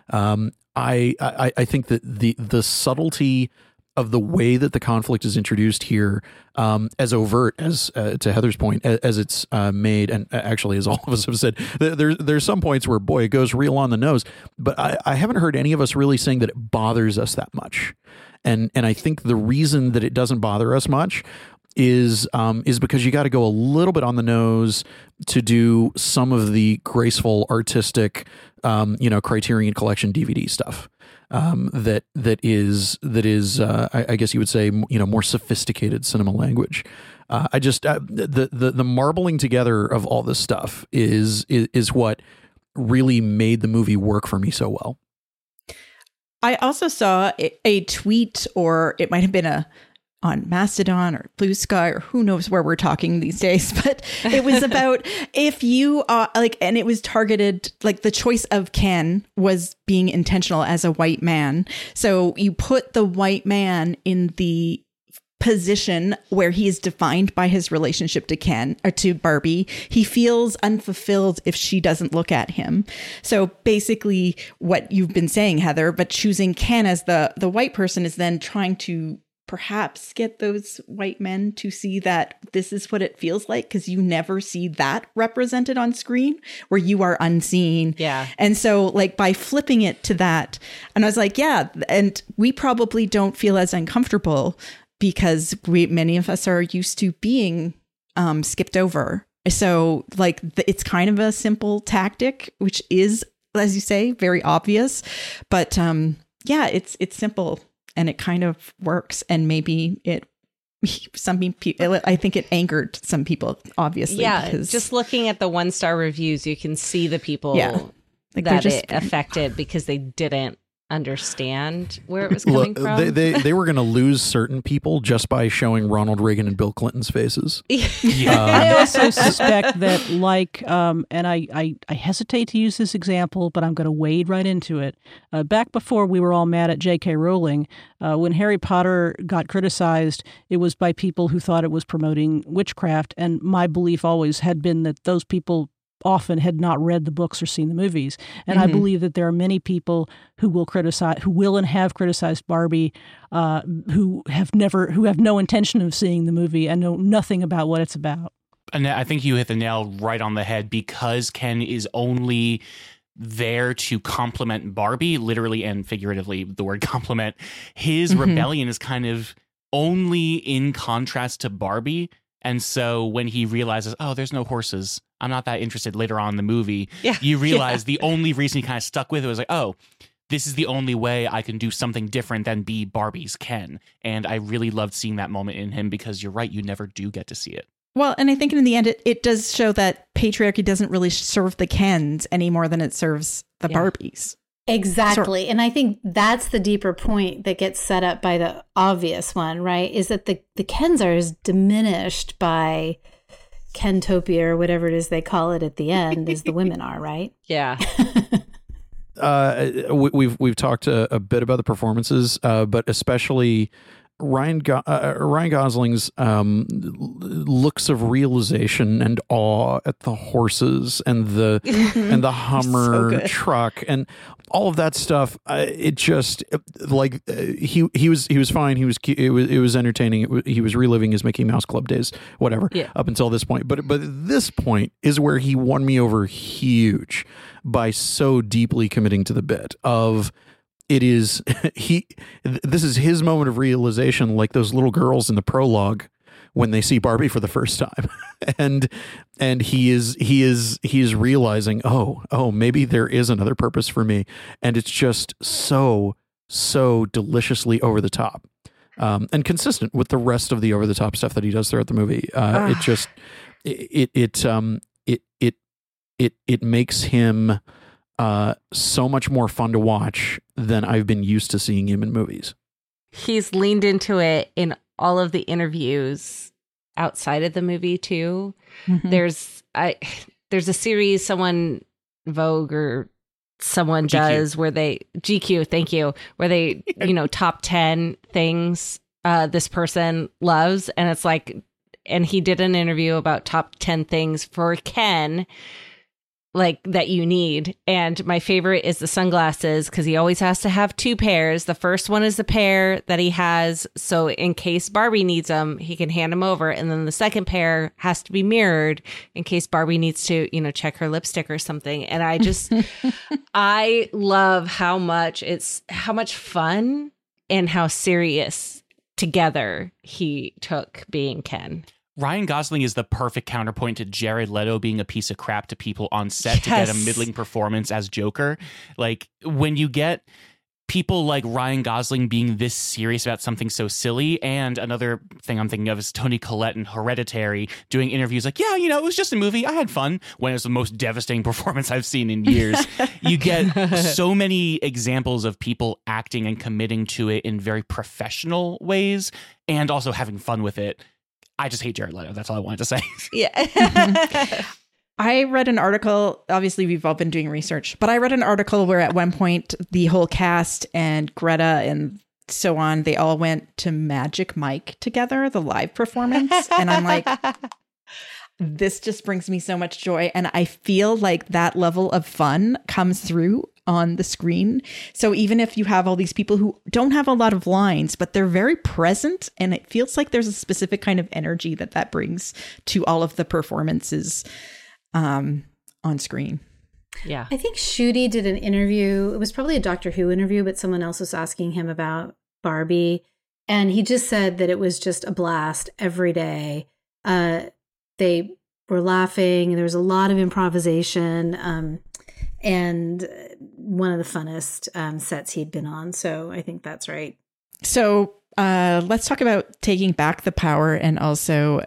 I think that the subtlety of the way that the conflict is introduced here, as overt as to Heather's point, as it's made, and actually as all of us have said, there's some points where, boy, it goes real on the nose, but I haven't heard any of us really saying that it bothers us that much. And I think the reason that it doesn't bother us much is because you got to go a little bit on the nose to do some of the graceful, artistic, Criterion Collection DVD stuff. That is I guess you would say, more sophisticated cinema language. The marbling together of all this stuff is what really made the movie work for me so well. I also saw a tweet, or it might have been on Mastodon or Blue Sky, or who knows where we're talking these days, but it was about if you and it was targeted, like the choice of Ken was being intentional as a white man. So you put the white man in the position where he is defined by his relationship to Ken, or to Barbie. He feels unfulfilled if she doesn't look at him. So basically what you've been saying, Heather, but choosing Ken as the white person is then trying to perhaps get those white men to see that this is what it feels like, because you never see that represented on screen, where you are unseen. Yeah. And so like by flipping it to that, and I was like, yeah, and we probably don't feel as uncomfortable because many of us are used to being skipped over. So like it's kind of a simple tactic, which is, as you say, very obvious, but yeah, it's simple and it kind of works. And maybe some people, I think it angered some people, obviously. Yeah, because just looking at the 1-star reviews, you can see the people like that it affected because they didn't understand where it was coming from. They were going to lose certain people just by showing Ronald Reagan and Bill Clinton's faces. I also suspect that, and I hesitate to use this example, but I'm going to wade right into it. Back before we were all mad at J.K. Rowling, when Harry Potter got criticized, it was by people who thought it was promoting witchcraft, and my belief always had been that those people often had not read the books or seen the movies. And I believe that there are many people who will and have criticized Barbie, who have no intention of seeing the movie and know nothing about what it's about. And I think you hit the nail right on the head, because Ken is only there to compliment Barbie, literally and figuratively, the word compliment. His rebellion is kind of only in contrast to Barbie. And so when he realizes, oh, there's no horses, I'm not that interested later on in the movie, you realize the only reason he kind of stuck with it was like, oh, this is the only way I can do something different than be Barbie's Ken. And I really loved seeing that moment in him, because you're right, you never do get to see it. Well, and I think in the end, it does show that patriarchy doesn't really serve the Kens any more than it serves the Barbies. Exactly. And I think that's the deeper point that gets set up by the obvious one, right? Is that the Kens are as diminished by Kentopia, or whatever it is they call it at the end, as the women are, right? Yeah. we've talked a bit about the performances, but especially Ryan Gosling's looks of realization and awe at the horses and the Hummer truck and all of that stuff. It just like he was fine. He was cute. It was entertaining. He was reliving his Mickey Mouse Club days, whatever. Yeah. Up until this point, but this point is where he won me over huge by so deeply committing to the bit of. It is this is his moment of realization, like those little girls in the prologue when they see Barbie for the first time, and he is realizing, oh, maybe there is another purpose for me, and it's just so deliciously over the top, and consistent with the rest of the over the top stuff that he does throughout the movie. It makes him. So much more fun to watch than I've been used to seeing him in movies. He's leaned into it in all of the interviews outside of the movie too. Mm-hmm. There's a series someone Vogue or someone GQ. Does where they GQ, thank you, where they top 10 things this person loves, and it's like, and he did an interview about top 10 things for Ken. Like that you need. And my favorite is the sunglasses because he always has to have 2 pairs. The first one is the pair that he has. So in case Barbie needs them, he can hand them over. And then the second pair has to be mirrored in case Barbie needs to, check her lipstick or something. And I just, I love how much fun and how serious together he took being Ken. Ryan Gosling is the perfect counterpoint to Jared Leto being a piece of crap to people on set to get a middling performance as Joker. Like when you get people like Ryan Gosling being this serious about something so silly, and another thing I'm thinking of is Toni Collette in Hereditary doing interviews like, yeah, it was just a movie. I had fun, when it was the most devastating performance I've seen in years. You get so many examples of people acting and committing to it in very professional ways and also having fun with it. I just hate Jared Leto. That's all I wanted to say. Yeah. I read an article. Obviously, we've all been doing research, but I read an article where at one point the whole cast and Greta and so on, they all went to Magic Mike together, the live performance. And I'm like, this just brings me so much joy. And I feel like that level of fun comes through on the screen. So even if you have all these people who don't have a lot of lines, but they're very present, and it feels like there's a specific kind of energy that brings to all of the performances on screen. Yeah. I think Shooty did an interview. It was probably a Doctor Who interview, but someone else was asking him about Barbie. And he just said that it was just a blast every day. They were laughing. There was a lot of improvisation. And one of the funnest sets he'd been on. So I think that's right. So let's talk about taking back the power and also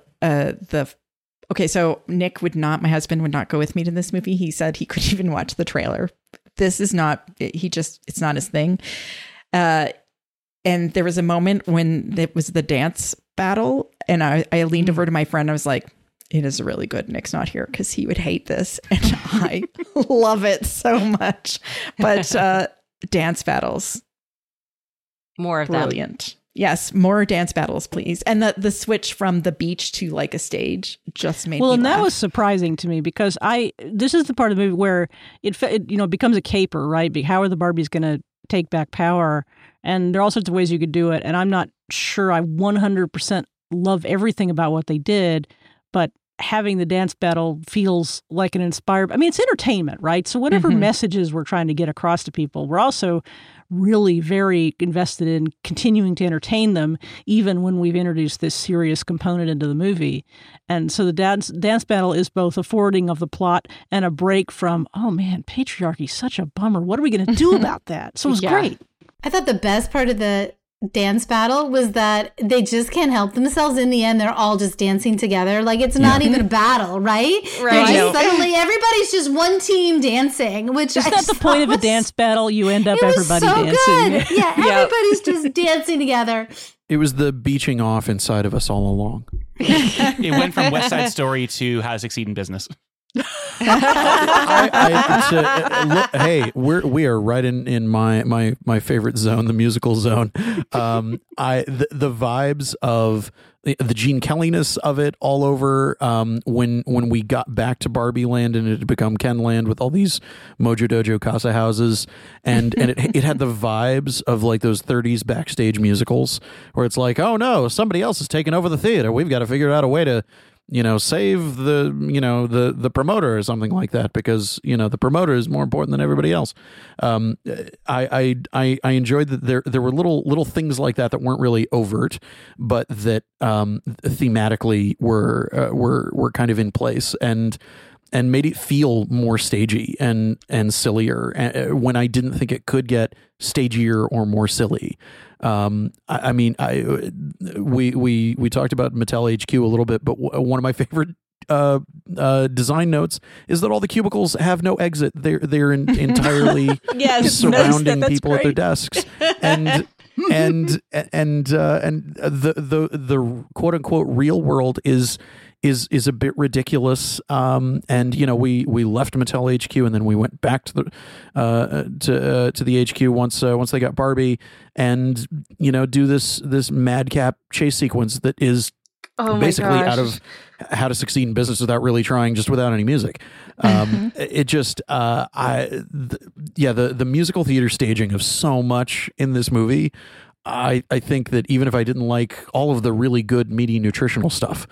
so Nick my husband would not go with me to this movie. He said he couldn't even watch the trailer. This is not, it's not his thing. And there was a moment when it was the dance battle and I leaned over to my friend. I was like, it is really good Nick's not here because he would hate this. And I love it so much. But dance battles. More of brilliant. them. Yes, more dance battles, please. And the switch from the beach to like a stage just made me and laugh. That was surprising to me because this is the part of the movie where it becomes a caper, right? How are the Barbies going to take back power? And there are all sorts of ways you could do it. And I'm not sure I 100% love everything about what they did, but having the dance battle feels like an inspired, it's entertainment, right? So whatever messages we're trying to get across to people, we're also really very invested in continuing to entertain them, even when we've introduced this serious component into the movie. And so the dance battle is both a forwarding of the plot and a break from, oh man, patriarchy, such a bummer. What are we going to do about that? So it was great. I thought the best part of the dance battle was that they just can't help themselves. In the end, they're all just dancing together. Like it's not even a battle, right? Right. Suddenly everybody's just one team dancing, which is that the point of a dance battle? You end up everybody so dancing. Good. Yeah, everybody's just dancing together. It was the beaching off inside of us all along. It went from West Side Story to How to Succeed in Business. Hey, we are right in my favorite zone, the musical zone. The vibes of the Gene Kelly-ness of it all over. When we got back to Barbie Land and it had become Ken Land with all these Mojo Dojo Casa houses, and it had the vibes of like those 30s backstage musicals where it's like, oh no, somebody else is taking over the theater. We've got to figure out a way to, save the promoter or something like that, because, the promoter is more important than everybody else. I enjoyed that there were little things like that weren't really overt, but that thematically were kind of in place and made it feel more stagey and sillier when I didn't think it could get stagier or more silly. We talked about Mattel HQ a little bit, but one of my favorite design notes is that all the cubicles have no exit. They're entirely surrounding people at their desks, and the quote unquote real world is a bit ridiculous. And we left Mattel HQ and then we went back to the HQ once they got Barbie, and do this madcap chase sequence that is basically out of How to Succeed in Business Without Really Trying, just without any music. It just the musical theater staging of so much in this movie. I think that even if I didn't like all of the really good meaty nutritional stuff,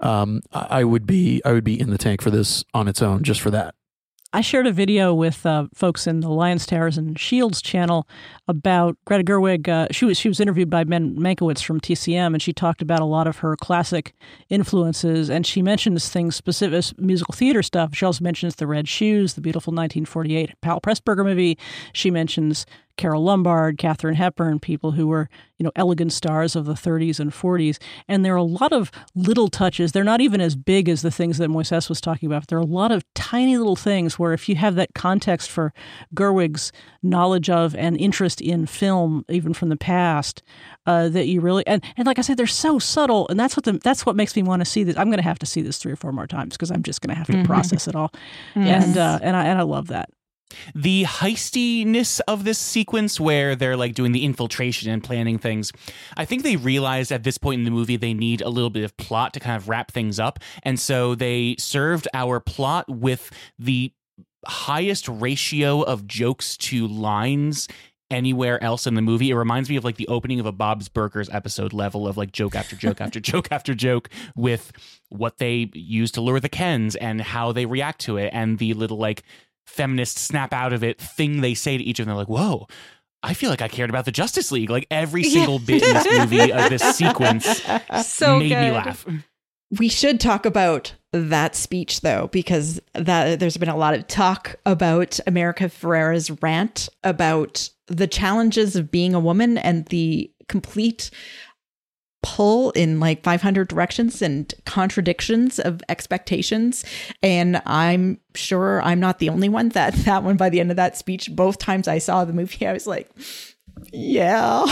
I would be in the tank for this on its own, just for that. I shared a video with folks in the Lions, Towers, and Shields channel about Greta Gerwig. She was interviewed by Ben Mankiewicz from TCM, and she talked about a lot of her classic influences, and she mentions things specific musical theater stuff. She also mentions The Red Shoes, the beautiful 1948 Powell Pressburger movie. She mentions Carole Lombard, Katharine Hepburn, people who were, elegant stars of the 30s and 40s. And there are a lot of little touches. They're not even as big as the things that Moises was talking about. There are a lot of tiny little things where if you have that context for Gerwig's knowledge of and interest in film, even from the past, that you really, and like I said, they're so subtle. And that's what makes me want to see this. I'm going to have to see this 3 or 4 more times because I'm just going to have to process it all. Yes. And I love that. The heistiness of this sequence where they're like doing the infiltration and planning things, I think they realized at this point in the movie they need a little bit of plot to kind of wrap things up. And so they served our plot with the highest ratio of jokes to lines anywhere else in the movie. It reminds me of like the opening of a Bob's Burgers episode level of like joke after joke after joke after joke, with what they use to lure the Kens and how they react to it, and the little like feminist snap out of it thing they say to each of them. They're like, whoa, I feel like I cared about the Justice League. Like every single bit in this movie of this sequence made me laugh. We should talk about that speech, though, because there's been a lot of talk about America Ferrera's rant about the challenges of being a woman and the complete pull in like 500 directions and contradictions of expectations. And I'm sure I'm not the only one that one, by the end of that speech, both times I saw the movie, I was like, yeah.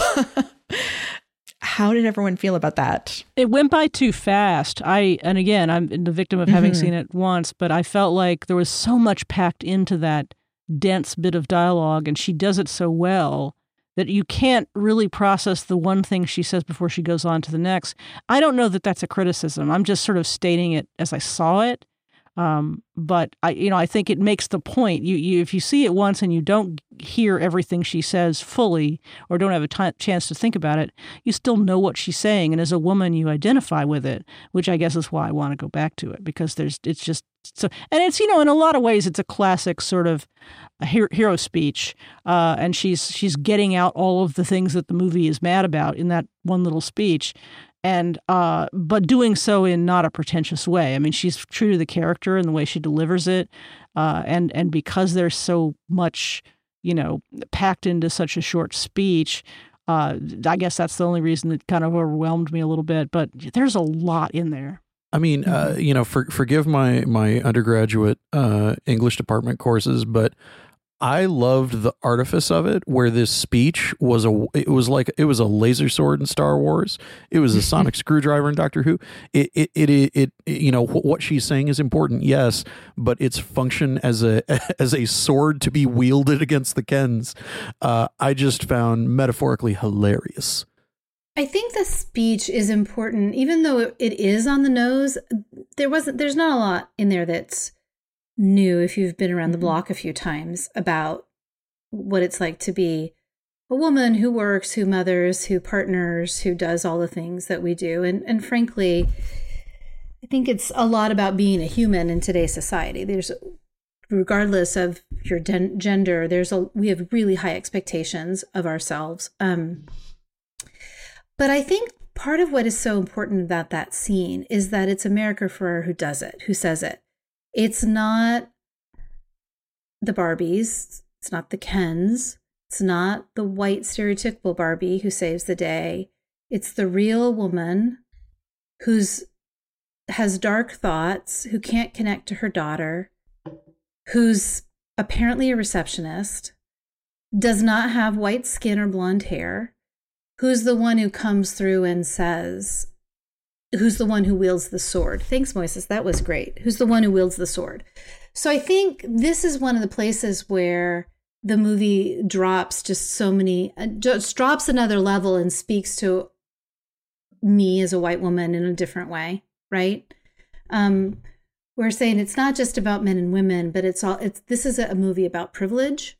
How did everyone feel about that? It went by too fast. And again, I'm the victim of having seen it once, but I felt like there was so much packed into that dense bit of dialogue, and she does it so well that you can't really process the one thing she says before she goes on to the next. I don't know that that's a criticism. I'm just sort of stating it as I saw it. But I think it makes the point. You if you see it once and you don't hear everything she says fully, or don't have a chance to think about it, you still know what she's saying. And as a woman, you identify with it, which I guess is why I want to go back to it, because it's just so. And it's, in a lot of ways, it's a classic sort of a hero speech. And she's getting out all of the things that the movie is mad about in that one little speech. And but doing so in not a pretentious way. I mean, she's true to the character and the way she delivers it, and because there's so much, packed into such a short speech. I guess that's the only reason it kind of overwhelmed me a little bit. But there's a lot in there. I mean, forgive my undergraduate English department courses, but I loved the artifice of it, where this speech was it was a laser sword in Star Wars. It was a sonic screwdriver in Doctor Who. It what she's saying is important, yes, but its function as a sword to be wielded against the Kens, I just found metaphorically hilarious. I think the speech is important, even though it is on the nose. There's not a lot in there that's new if you've been around the block a few times about what it's like to be a woman who works, who mothers, who partners, who does all the things that we do. And frankly, I think it's a lot about being a human in today's society. Regardless of your gender, we have really high expectations of ourselves. But I think part of what is so important about that scene is that it's America Ferrera who does it, who says it. It's not the Barbies. It's not the Kens. It's not the white stereotypical Barbie who saves the day. It's the real woman who has dark thoughts, who can't connect to her daughter, who's apparently a receptionist, does not have white skin or blonde hair, who's the one who comes through and says, who's the one who wields the sword. Thanks, Moises. That was great. Who's the one who wields the sword. So I think this is one of the places where the movie drops drops another level and speaks to me as a white woman in a different way, right? We're saying it's not just about men and women, but this is a movie about privilege.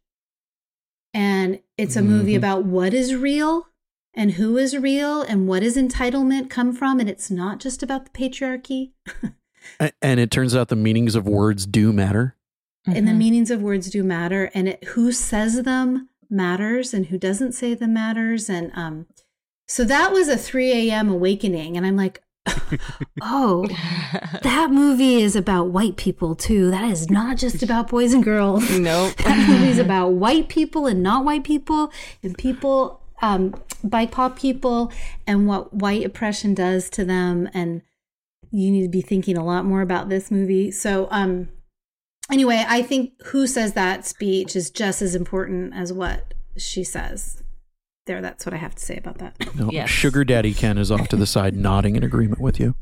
And it's a movie about what is real and who is real and what does entitlement come from. And it's not just about the patriarchy. And it turns out the meanings of words do matter. And the meanings of words do matter. And who says them matters and who doesn't say them matters. And so that was a 3 a.m. awakening. And I'm like, oh, that movie is about white people too. That is not just about boys and girls. Nope. That movie is about white people and not white people and people, BIPOC people, and what white oppression does to them. And you need to be thinking a lot more about this movie. So anyway, I think who says that speech is just as important as what she says. That's what I have to say about that. No, yes. Sugar Daddy Ken is off to the side nodding in agreement with you.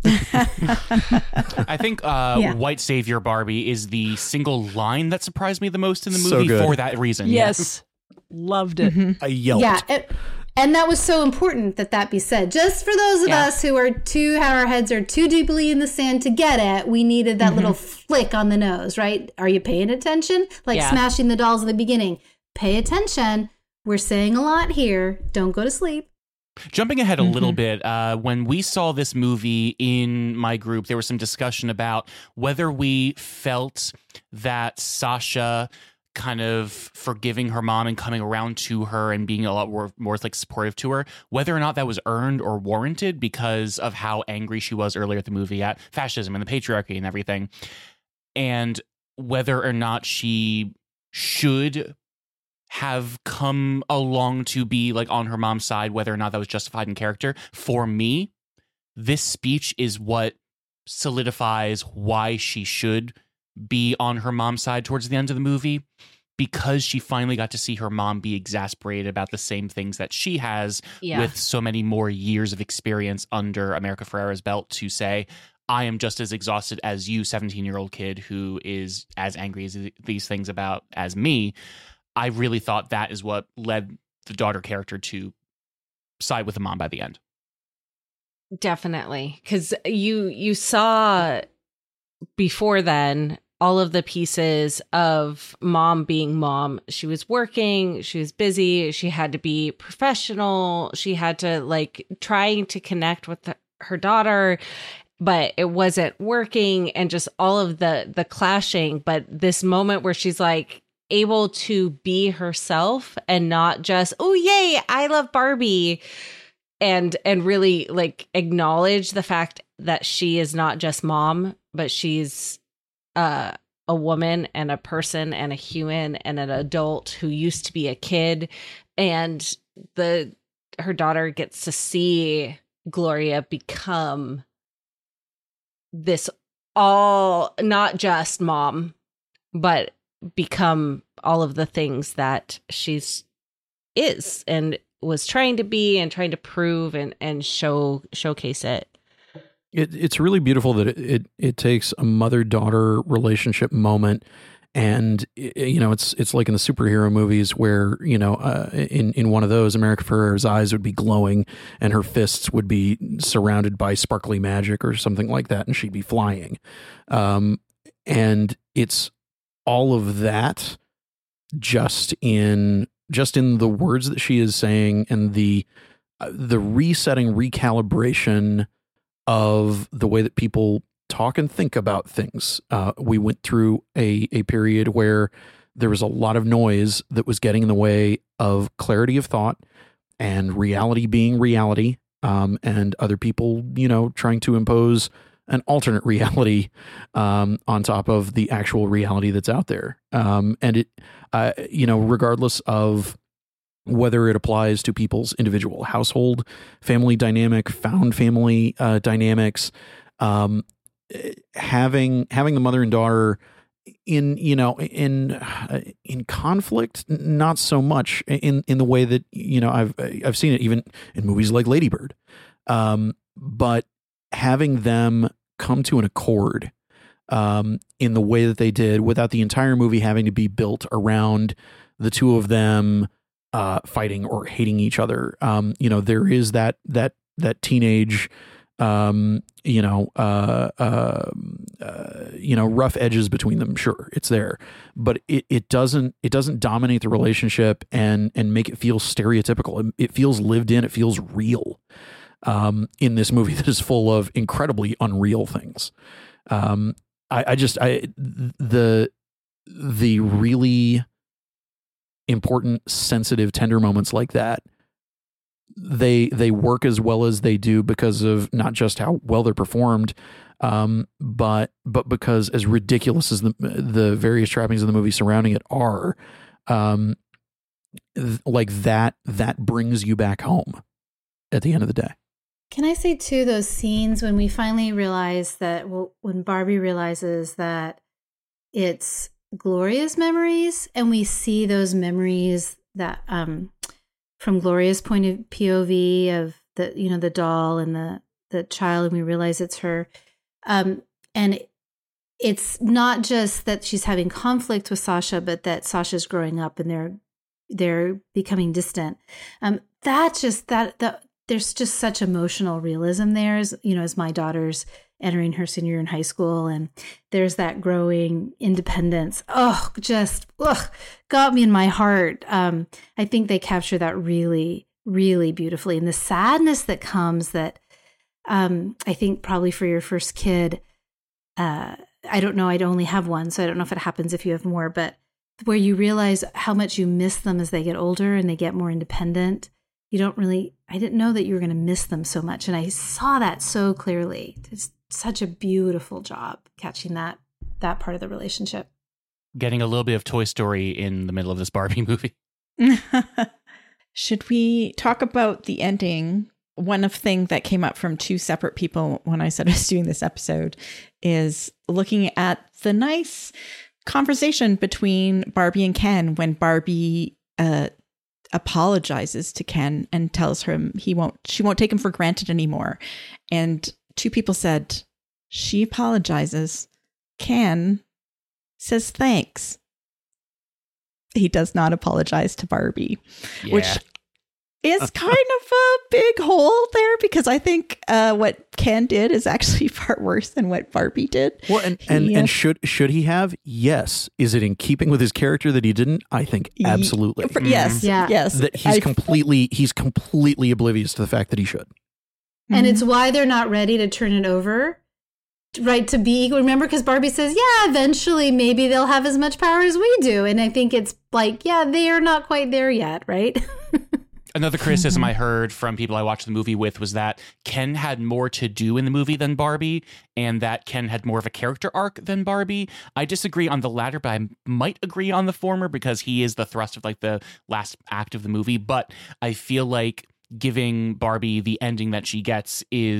I think White Savior Barbie is the single line that surprised me the most in the movie for that reason. Yes. Loved it. I yelped. Yeah. And that was so important that be said. Just for those of us who our heads are too deeply in the sand to get it, we needed that little flick on the nose, right? Are you paying attention? Like smashing the dolls in the beginning. Pay attention. We're saying a lot here. Don't go to sleep. Jumping ahead a little bit, when we saw this movie in my group, there was some discussion about whether we felt that Sasha kind of forgiving her mom and coming around to her and being a lot more like supportive to her, whether or not that was earned or warranted because of how angry she was earlier at the movie at fascism and the patriarchy and everything, and whether or not she should have come along to be like on her mom's side, whether or not that was justified in character. For me, this speech is what solidifies why she should be on her mom's side towards the end of the movie, because she finally got to see her mom be exasperated about the same things that she has with so many more years of experience under America Ferrera's belt to say, I am just as exhausted as you, 17-year-old kid who is as angry as these things about as me. I really thought that is what led the daughter character to side with the mom by the end. Definitely. Because you saw before then all of the pieces of mom being mom. She was working, she was busy, she had to be professional, she had to like trying to connect with her daughter, but it wasn't working, and just all of the clashing. But this moment where she's like able to be herself and not just, oh yay, I love Barbie, and really like acknowledge the fact that she is not just mom, but she's a woman and a person and a human and an adult who used to be a kid. And her daughter gets to see Gloria become this all, not just mom, but become all of the things that is and was trying to be and trying to prove and showcase it. It's really beautiful that it takes a mother-daughter relationship moment, and it's like in the superhero movies where in one of those, America Ferrera's eyes would be glowing and her fists would be surrounded by sparkly magic or something like that, and she'd be flying. And it's all of that just in the words that she is saying, and the resetting, recalibration of the way that people talk and think about things. We went through a period where there was a lot of noise that was getting in the way of clarity of thought and reality being reality, and other people, trying to impose an alternate reality on top of the actual reality that's out there. And it, regardless of whether it applies to people's individual household, family dynamic, found family dynamics, having the mother and daughter in conflict, not so much in the way that, I've seen it even in movies like Lady Bird. But having them come to an accord in the way that they did, without the entire movie having to be built around the two of them fighting or hating each other. There is that teenage, rough edges between them. Sure, it's there, but it doesn't dominate the relationship and make it feel stereotypical. It feels lived in. It feels real. In this movie that is full of incredibly unreal things. The really important, sensitive, tender moments like that, they work as well as they do because of not just how well they're performed, but because as ridiculous as the various trappings of the movie surrounding it are, like that brings you back home at the end of the day. Can I say too, those scenes when we finally realize that, when Barbie realizes that it's Gloria's memories, and we see those memories that from Gloria's point of POV of the doll and the child, and we realize it's her, and it's not just that she's having conflict with Sasha, but that Sasha's growing up and they're becoming distant. There's just such emotional realism there, as my daughter's entering her senior year in high school, and there's that growing independence. Got me in my heart. I think they capture that really, really beautifully. And the sadness that comes that, I think probably for your first kid, I don't know, I'd only have one, so I don't know if it happens if you have more, but where you realize how much you miss them as they get older and they get more independent. I didn't know that you were going to miss them so much. And I saw that so clearly. It's such a beautiful job catching that part of the relationship. Getting a little bit of Toy Story in the middle of this Barbie movie. Should we talk about the ending? One of the things that came up from two separate people when I said I was doing this episode is looking at the nice conversation between Barbie and Ken when Barbie apologizes to Ken and tells him she won't take him for granted anymore. And two people said, she apologizes. Ken says thanks. He does not apologize to Barbie, which is kind of a big hole there, because I think what Ken did is actually far worse than what Barbie did. Well, and should he have? Yes. Is it in keeping with his character that he didn't? I think absolutely. Yes. Yeah. Yes. That he's completely oblivious to the fact that he should. And it's why they're not ready to turn it over, right? To be equal. Remember, because Barbie says, yeah, eventually maybe they'll have as much power as we do. And I think it's like, yeah, they are not quite there yet, right? Another criticism I heard from people I watched the movie with was that Ken had more to do in the movie than Barbie, and that Ken had more of a character arc than Barbie. I disagree on the latter, but I might agree on the former because he is the thrust of like the last act of the movie. But I feel like giving Barbie the ending that she gets is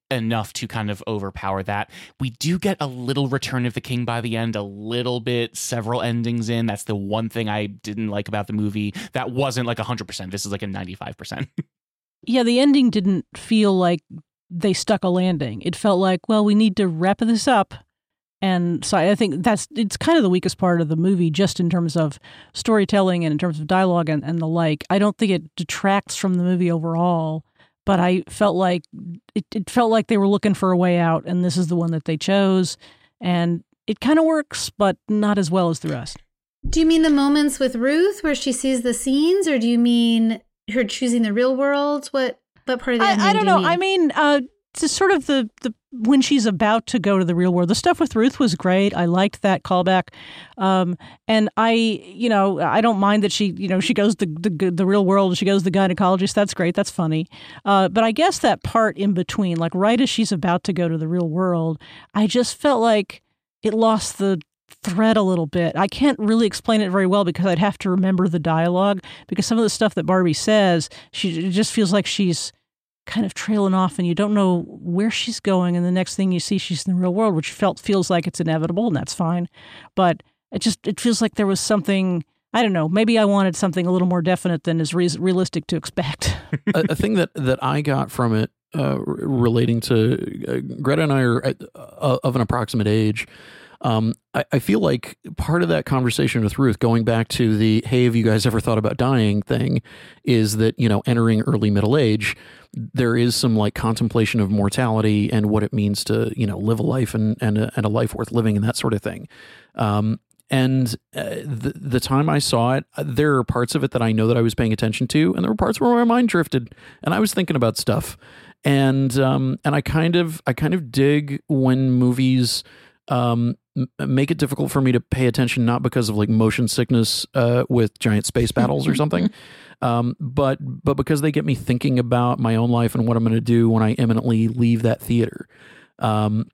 enough to kind of overpower that. We do get a little Return of the King by the end, a little bit, several endings in. That's the one thing I didn't like about the movie. That wasn't like 100%. This is like a 95%. Yeah, the ending didn't feel like they stuck a landing. It felt like, well, we need to wrap this up. And so I think it's kind of the weakest part of the movie, just in terms of storytelling and in terms of dialogue and the like. I don't think it detracts from the movie overall, but I felt like it felt like they were looking for a way out, and this is the one that they chose. And it kind of works, but not as well as the rest. Do you mean the moments with Ruth where she sees the scenes, or do you mean her choosing the real world? What part of the ending I don't know. You mean? I mean, it's sort of the when she's about to go to the real world. The stuff with Ruth was great. I liked that callback. And I don't mind that she goes the real world. She goes to the gynecologist. That's great. That's funny. But I guess that part in between, like right as she's about to go to the real world, I just felt like it lost the thread a little bit. I can't really explain it very well because I'd have to remember the dialogue, because some of the stuff that Barbie says, it just feels like she's kind of trailing off and you don't know where she's going, and the next thing you see, she's in the real world, which feels like it's inevitable, and that's fine. But it feels like there was something, I don't know, maybe I wanted something a little more definite than is realistic to expect. A thing that I got from it relating to Greta and I are of an approximate age. I feel like part of that conversation with Ruth, going back to the, hey, have you guys ever thought about dying thing, is that, entering early middle age, there is some like contemplation of mortality and what it means to, live a life and a life worth living and that sort of thing. And the time I saw it, there are parts of it that I know that I was paying attention to, and there were parts where my mind drifted and I was thinking about stuff. And I kind of dig when movies make it difficult for me to pay attention, not because of like motion sickness with giant space battles or something, but because they get me thinking about my own life and what I'm going to do when I imminently leave that theater. For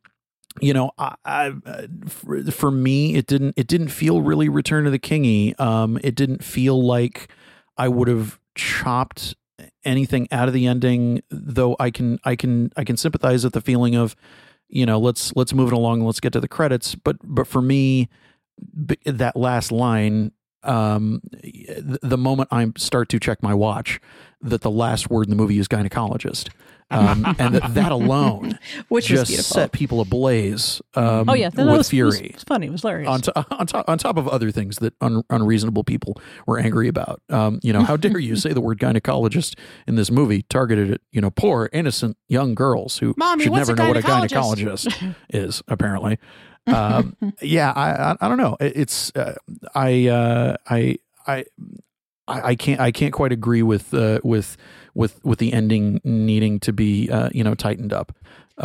me, it didn't feel really Return of the King-y. It didn't feel like I would have chopped anything out of the ending, though I can sympathize with the feeling of, let's move it along and let's get to the credits. But for me, that last line, the moment I start to check my watch, that the last word in the movie is gynecologist, and that alone, which just was set people ablaze. With fury. It was funny. It was hilarious. On top of other things that unreasonable people were angry about. How dare you say the word gynecologist in this movie, targeted at poor innocent young girls who should never know what a gynecologist is, apparently. I don't know. It's I can't quite agree with the ending needing to be tightened up.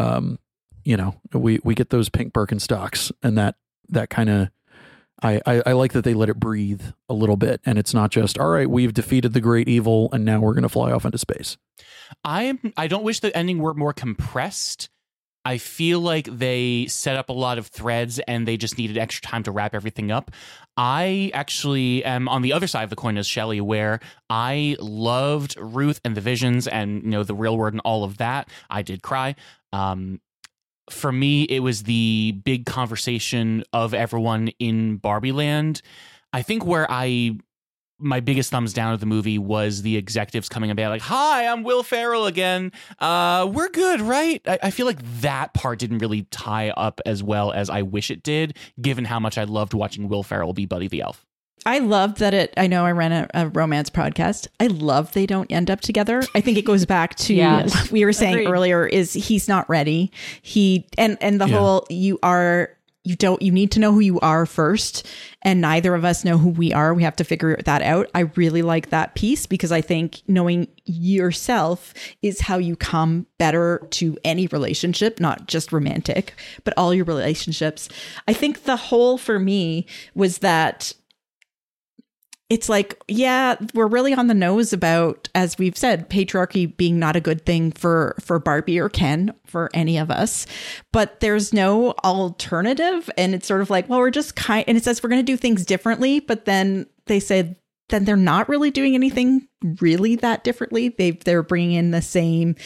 We get those pink Birkenstocks, and that kind of I like that they let it breathe a little bit, and it's not just, all right, we've defeated the great evil and now we're going to fly off into space. I don't wish the ending were more compressed. I feel like they set up a lot of threads and they just needed extra time to wrap everything up. I actually am on the other side of the coin as Shelley, where I loved Ruth and the visions and, the real word and all of that. I did cry. For me, it was the big conversation of everyone in Barbie Land. I think where my biggest thumbs down of the movie was the executives coming about like, hi, I'm Will Ferrell again. We're good, right? I feel like that part didn't really tie up as well as I wish it did, given how much I loved watching Will Ferrell be Buddy the Elf. I loved that I know I ran a romance podcast. I love they don't end up together. I think it goes back to what we were saying earlier, is he's not ready. Whole, you need to know who you are first, and neither of us know who we are. We have to figure that out. I really like that piece, because I think knowing yourself is how you come better to any relationship, not just romantic, but all your relationships. I think the whole for me was that it's like, we're really on the nose about, as we've said, patriarchy being not a good thing for Barbie or Ken, for any of us, but there's no alternative. And it's sort of like, well, we're just and it says we're going to do things differently, but then they said, then they're not really doing anything really that differently. They're bringing in the same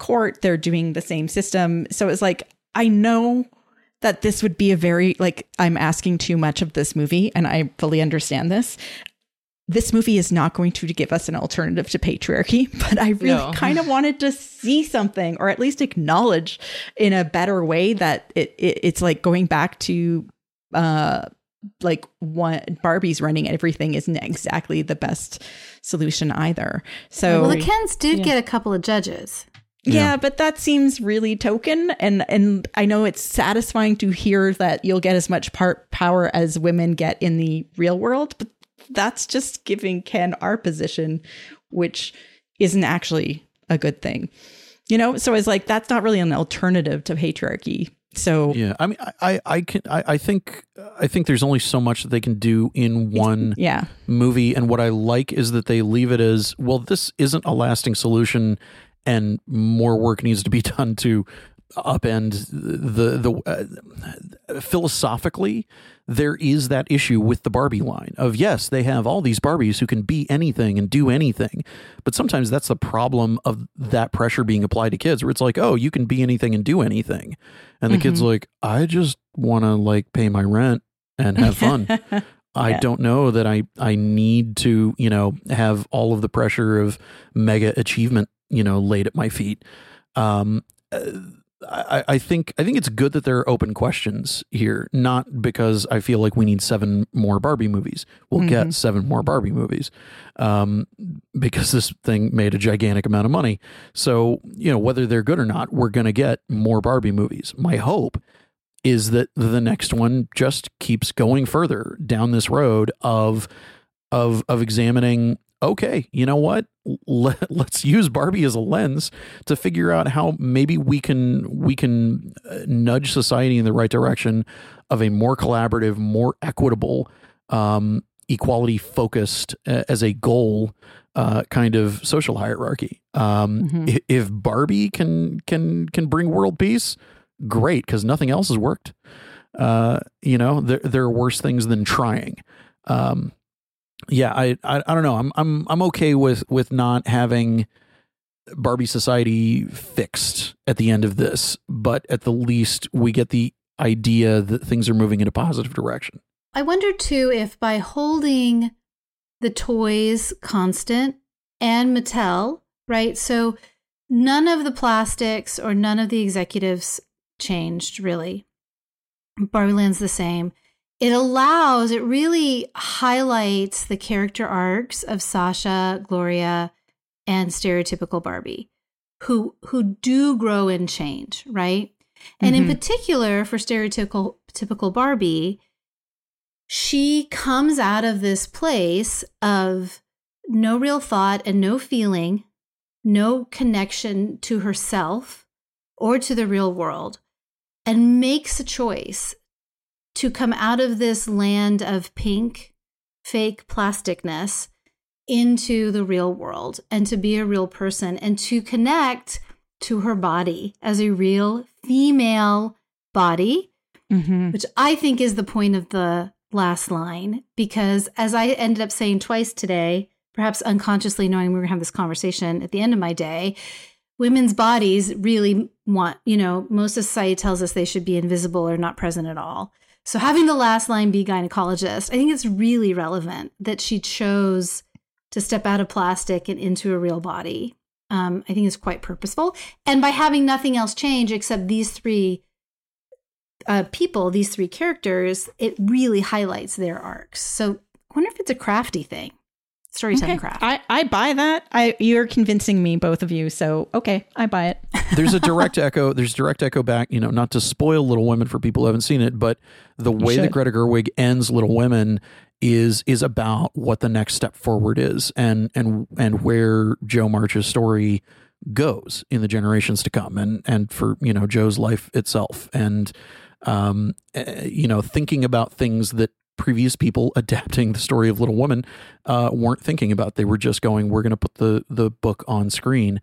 court. They're doing the same system. So it's like, I know that this would be a very, like, I'm asking too much of this movie, and I fully understand this. This movie is not going to give us an alternative to patriarchy, but I really kind of wanted to see something, or at least acknowledge in a better way that it's like going back to like what Barbie's running everything isn't exactly the best solution either. So well, the Kens did get a couple of judges. Yeah, but that seems really token. And I know it's satisfying to hear that you'll get as much power as women get in the real world, but that's just giving Ken our position, which isn't actually a good thing. You know, so it's like, that's not really an alternative to patriarchy. So yeah, I mean, I think there's only so much that they can do in one movie. And what I like is that they leave it as, well, this isn't a lasting solution, and more work needs to be done to upend the philosophically. There is that issue with the Barbie line of, yes, they have all these Barbies who can be anything and do anything, but sometimes that's the problem of that pressure being applied to kids, where it's like, oh, you can be anything and do anything, and the kid's like, I just want to like pay my rent and have fun. I don't know that I need to, you know, have all of the pressure of mega achievement, you know, laid at my feet. I think it's good that there are open questions here, not because I feel like we need 7 more Barbie movies. We'll get 7 more Barbie movies because this thing made a gigantic amount of money. So, you know, whether they're good or not, we're going to get more Barbie movies. My hope is that the next one just keeps going further down this road of examining, okay, you know what? Let's use Barbie as a lens to figure out how maybe we can nudge society in the right direction of a more collaborative, more equitable, equality focused as a goal kind of social hierarchy. If Barbie can bring world peace, great, because nothing else has worked. You know, there are worse things than trying. Yeah, I don't know. I'm okay with not having Barbie society fixed at the end of this, but at the least we get the idea that things are moving in a positive direction. I wonder too if by holding the toys constant and Mattel, right? So none of the plastics or none of the executives changed really. Barbie Land's the same. It really highlights the character arcs of Sasha, Gloria, and stereotypical Barbie, who do grow and change, right? And in particular, for stereotypical Barbie, she comes out of this place of no real thought and no feeling, no connection to herself or to the real world, and makes a choice to come out of this land of pink, fake plasticness into the real world and to be a real person and to connect to her body as a real female body, which I think is the point of the last line, because as I ended up saying twice today, perhaps unconsciously knowing we were going to have this conversation at the end of my day, women's bodies really want, you know, most of society tells us they should be invisible or not present at all. So having the last line be gynecologist, I think it's really relevant that she chose to step out of plastic and into a real body. I think it's quite purposeful. And by having nothing else change except these 3 people, these 3 characters, it really highlights their arcs. So I wonder if it's a crafty thing. Storytelling craft. I buy that. You're convincing me, both of you. So, okay, I buy it. There's a direct echo. There's direct echo back, you know, not to spoil Little Women for people who haven't seen it, but the way that Greta Gerwig ends Little Women is about what the next step forward is and where Jo March's story goes in the generations to come and for, you know, Jo's life itself. And, you know, thinking about things that previous people adapting the story of Little Women weren't thinking about. They were just going, we're going to put the book on screen.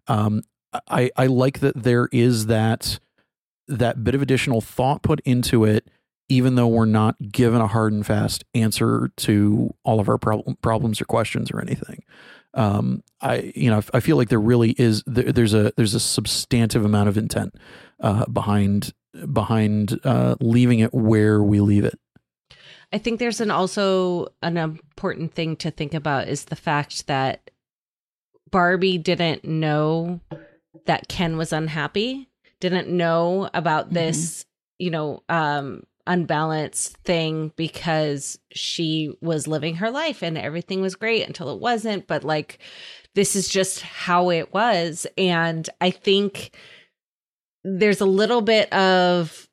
I like that there is that bit of additional thought put into it, even though we're not given a hard and fast answer to all of our problems or questions or anything. I feel like there really is there's a substantive amount of intent behind leaving it where we leave it. I think there's also an important thing to think about is the fact that Barbie didn't know that Ken was unhappy, didn't know about this, unbalanced thing, because she was living her life and everything was great until it wasn't. But like, this is just how it was. And I think there's a little bit of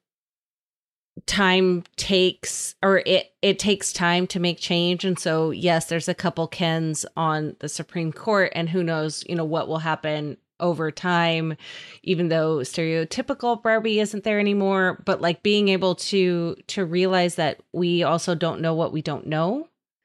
it takes time to make change. And so, yes, there's a couple Kens on the Supreme Court, and who knows, what will happen over time, even though stereotypical Barbie isn't there anymore. But like being able to realize that we also don't know what we don't know.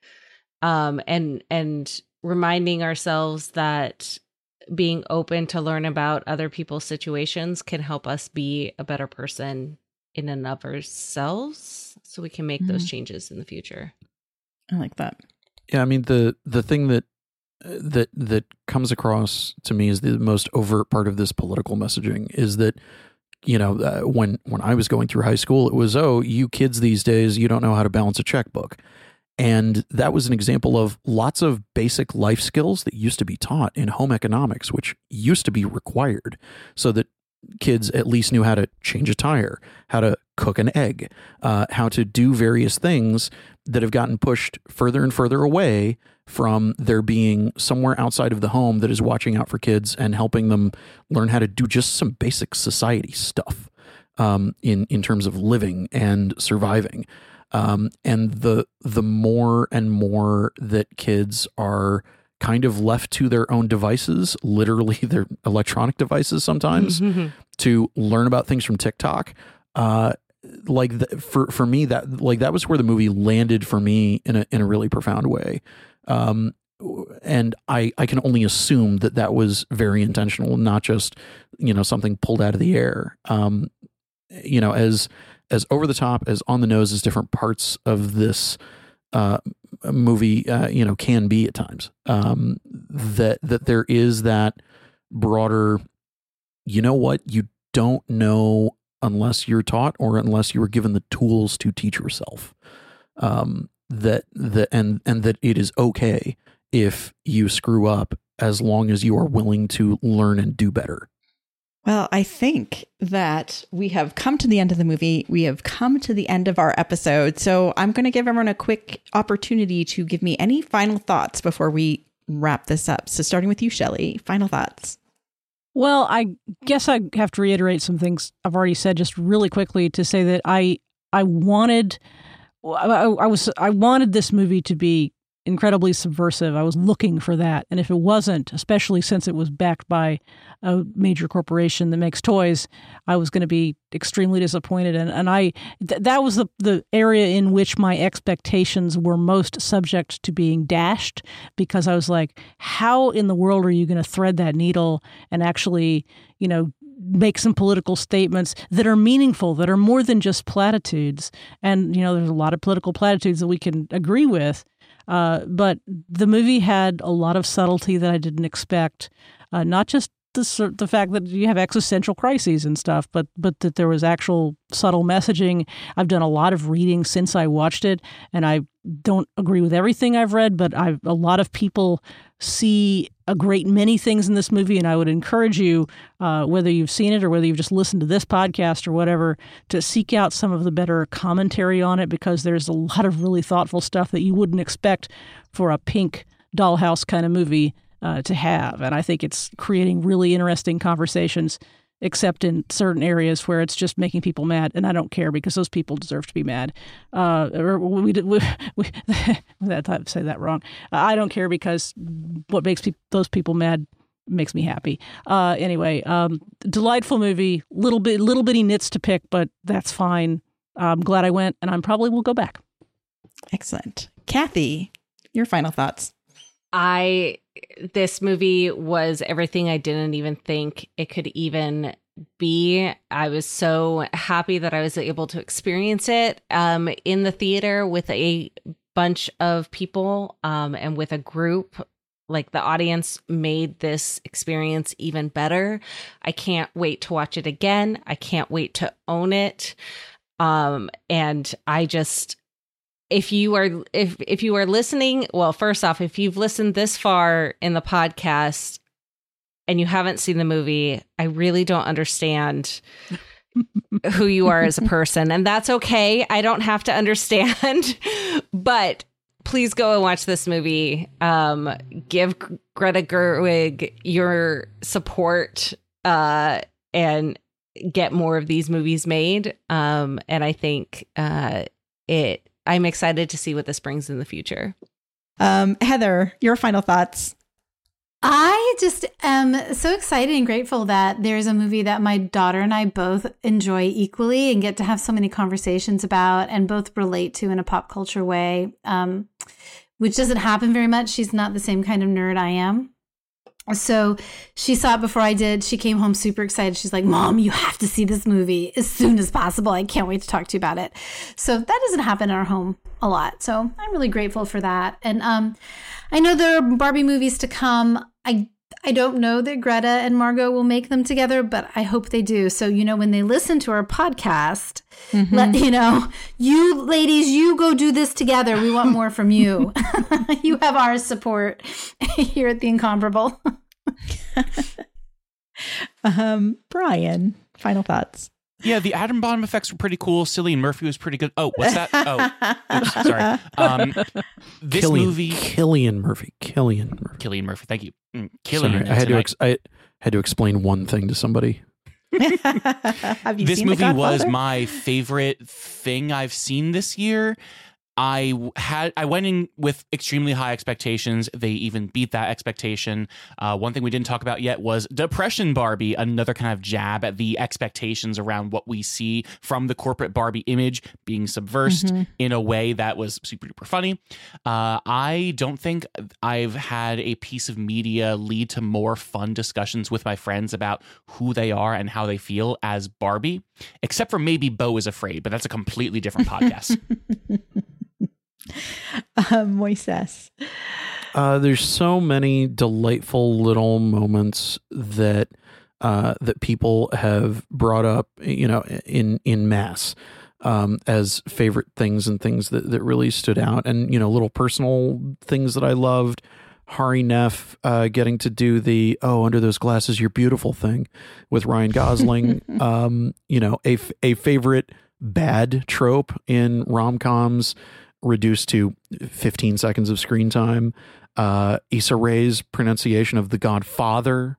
And reminding ourselves that being open to learn about other people's situations can help us be a better person in and of ourselves, so we can make those changes in the future. I like that. Yeah, I mean, the thing that comes across to me as the most overt part of this political messaging is that, when I was going through high school, it was, oh, you kids these days, you don't know how to balance a checkbook. And that was an example of lots of basic life skills that used to be taught in home economics, which used to be required so that kids at least knew how to change a tire, how to cook an egg, how to do various things that have gotten pushed further and further away from there being somewhere outside of the home that is watching out for kids and helping them learn how to do just some basic society stuff in terms of living and surviving. And the more and more that kids are kind of left to their own devices, literally their electronic devices sometimes, to learn about things from TikTok. For me, that was where the movie landed for me in a really profound way. And I can only assume that was very intentional, not just, something pulled out of the air. As over the top, as on the nose as different parts of this movie, can be at times, that there is that broader, what you don't know unless you're taught or unless you were given the tools to teach yourself, that it is okay if you screw up as long as you are willing to learn and do better. Well, I think that we have come to the end of the movie. We have come to the end of our episode. So I'm going to give everyone a quick opportunity to give me any final thoughts before we wrap this up. So starting with you, Shelley, final thoughts. Well, I guess I have to reiterate some things I've already said just really quickly to say that I wanted this movie to be incredibly subversive. I was looking for that. And if it wasn't, especially since it was backed by a major corporation that makes toys, I was going to be extremely disappointed. And that was the area in which my expectations were most subject to being dashed, because I was like, how in the world are you going to thread that needle and actually, make some political statements that are meaningful, that are more than just platitudes? And, there's a lot of political platitudes that we can agree with. But the movie had a lot of subtlety that I didn't expect, not just the fact that you have existential crises and stuff, but that there was actual subtle messaging. I've done a lot of reading since I watched it, and I don't agree with everything I've read, but a lot of people see a great many things in this movie, and I would encourage you, whether you've seen it or whether you've just listened to this podcast or whatever, to seek out some of the better commentary on it, because there's a lot of really thoughtful stuff that you wouldn't expect for a pink dollhouse kind of movie to have. And I think it's creating really interesting conversations, except in certain areas where it's just making people mad. And I don't care, because those people deserve to be mad. I say that wrong. I don't care, because what makes those people mad makes me happy. Anyway, delightful movie, little bitty nits to pick, but that's fine. I'm glad I went, and I probably will go back. Excellent. Kathy, your final thoughts. This movie was everything I didn't even think it could even be. I was so happy that I was able to experience it in the theater with a bunch of people and with a group like the audience made this experience even better. I can't wait to watch it again. I can't wait to own it. And I just, if you are listening, well, first off, if you've listened this far in the podcast and you haven't seen the movie, I really don't understand who you are as a person. And that's okay. I don't have to understand, but please go and watch this movie. Give Greta Gerwig your support, and get more of these movies made. And I think, I'm excited to see what this brings in the future. Heather, your final thoughts. I just am so excited and grateful that there's a movie that my daughter and I both enjoy equally and get to have so many conversations about and both relate to in a pop culture way, which doesn't happen very much. She's not the same kind of nerd I am. So she saw it before I did. She came home super excited. She's like, Mom, you have to see this movie as soon as possible. I can't wait to talk to you about it. So that doesn't happen in our home a lot. So I'm really grateful for that. And I know there are Barbie movies to come. I don't know that Greta and Margot will make them together, but I hope they do. So, when they listen to our podcast, let you ladies, you go do this together. We want more from you. You have our support here at The Incomparable. Brian, final thoughts. Yeah, the atom bomb effects were pretty cool. Cillian Murphy was pretty good. Oh, what's that? Oh, oops, sorry. This movie, Cillian Murphy. Thank you. Sorry, I had to explain one thing to somebody. Have you this seen movie The was Godfather? my favorite thing I've seen this year. I went in with extremely high expectations. They even beat that expectation. One thing we didn't talk about yet was Depression Barbie, another kind of jab at the expectations around what we see from the corporate Barbie image being subversed in a way that was super duper funny. I don't think I've had a piece of media lead to more fun discussions with my friends about who they are and how they feel as Barbie, except for maybe Beau is Afraid, but that's a completely different podcast. Moises. There's so many delightful little moments that people have brought up, in mass, as favorite things and things that really stood out, and little personal things that I loved. Hari Neff getting to do the under those glasses you're beautiful thing with Ryan Gosling. A favorite bad trope in rom-coms reduced to 15 seconds of screen time. Issa Rae's pronunciation of The Godfather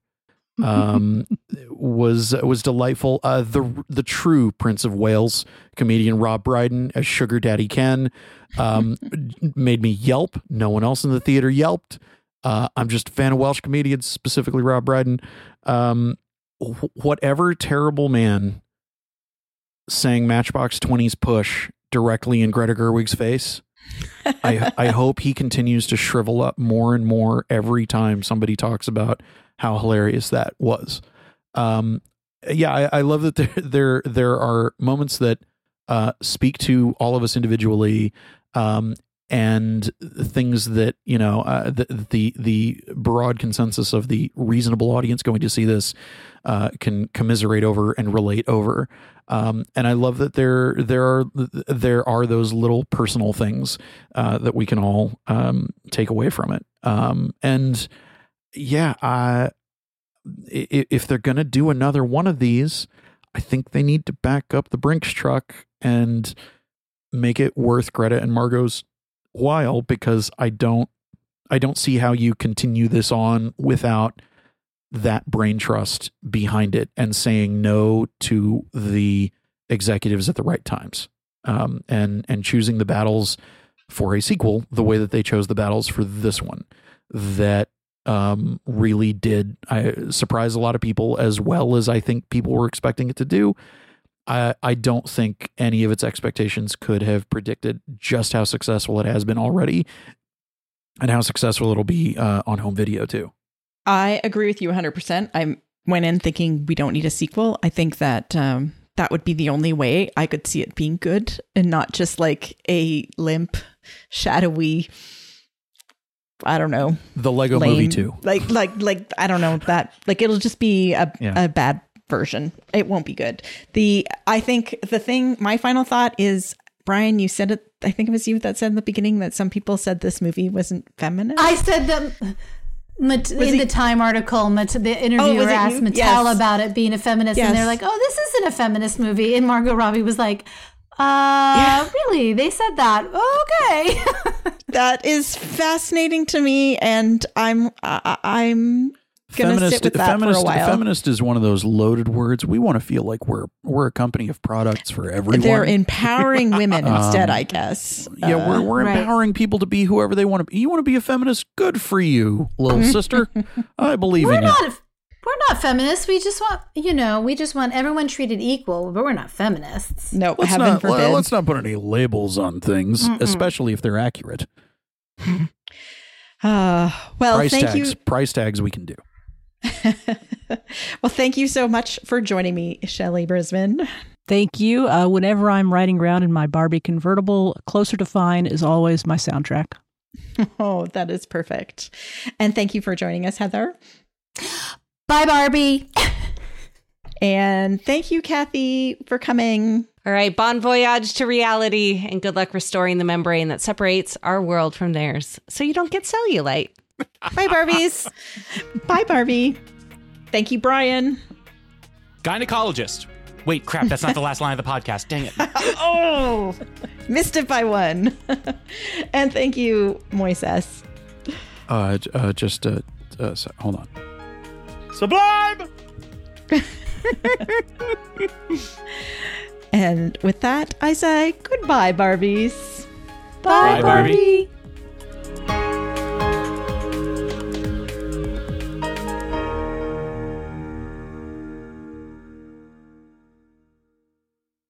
was delightful. The true Prince of Wales comedian Rob Brydon as Sugar Daddy Ken made me yelp. No one else in the theater yelped. I'm just a fan of Welsh comedians, specifically Rob Brydon. Whatever terrible man sang Matchbox 20's Push directly in Greta Gerwig's face, I hope he continues to shrivel up more and more every time somebody talks about how hilarious that was. I love that there are moments that speak to all of us individually, and things that the broad consensus of the reasonable audience going to see this can commiserate over and relate over. And I love that there are those little personal things that we can all take away from it. If they're going to do another one of these, I think they need to back up the Brinks truck and make it worth Greta and Margot's while, because I don't see how you continue this on without that brain trust behind it and saying no to the executives at the right times, and choosing the battles for a sequel the way that they chose the battles for this one. That really did surprise a lot of people, as well as I think people were expecting it to do. I don't think any of its expectations could have predicted just how successful it has been already, and how successful it'll be on home video too. I agree with you 100%. I went in thinking we don't need a sequel. I think that that would be the only way I could see it being good, and not just like a limp, shadowy I don't know. The Lego lame. Movie 2. Like I don't know that. Like it'll just be a bad version. It won't be good. I think my final thought is, Brian, you said it. I think it was you that said in the beginning that some people said this movie wasn't feminist. I said that the Time article, the interviewer asked Mattel about it being a feminist, and they're like, "Oh, this isn't a feminist movie." And Margot Robbie was like, really? They said that? Okay. That is fascinating to me, and I'm gonna sit with that for a while. Feminist is one of those loaded words. We want to feel like we're a company of products for everyone. They're empowering women instead, I guess. Yeah, we're empowering people to be whoever they want to be. You want to be a feminist? Good for you, little sister. I believe in you. We're not feminists. We just want, everyone treated equal, but we're not feminists. No, heaven forbid. Let's not put any labels on things, especially if they're accurate. Thank you. Price tags we can do. Well, thank you so much for joining me, Shelley Brisbane. Thank you. Whenever I'm riding around in my Barbie convertible, Closer to Fine is always my soundtrack. Oh, that is perfect. And thank you for joining us, Heather. Bye, Barbie. And thank you, Kathy, for coming. All right, bon voyage to reality, and good luck restoring the membrane that separates our world from theirs so you don't get cellulite. Bye, Barbies. Bye, Barbie. Thank you, Brian. Gynecologist. Wait, crap, that's not the last line of the podcast. Dang it. Oh, missed it by one. And thank you, Moises. Hold on. Sublime! And with that, I say goodbye, Barbies. Bye, Barbie.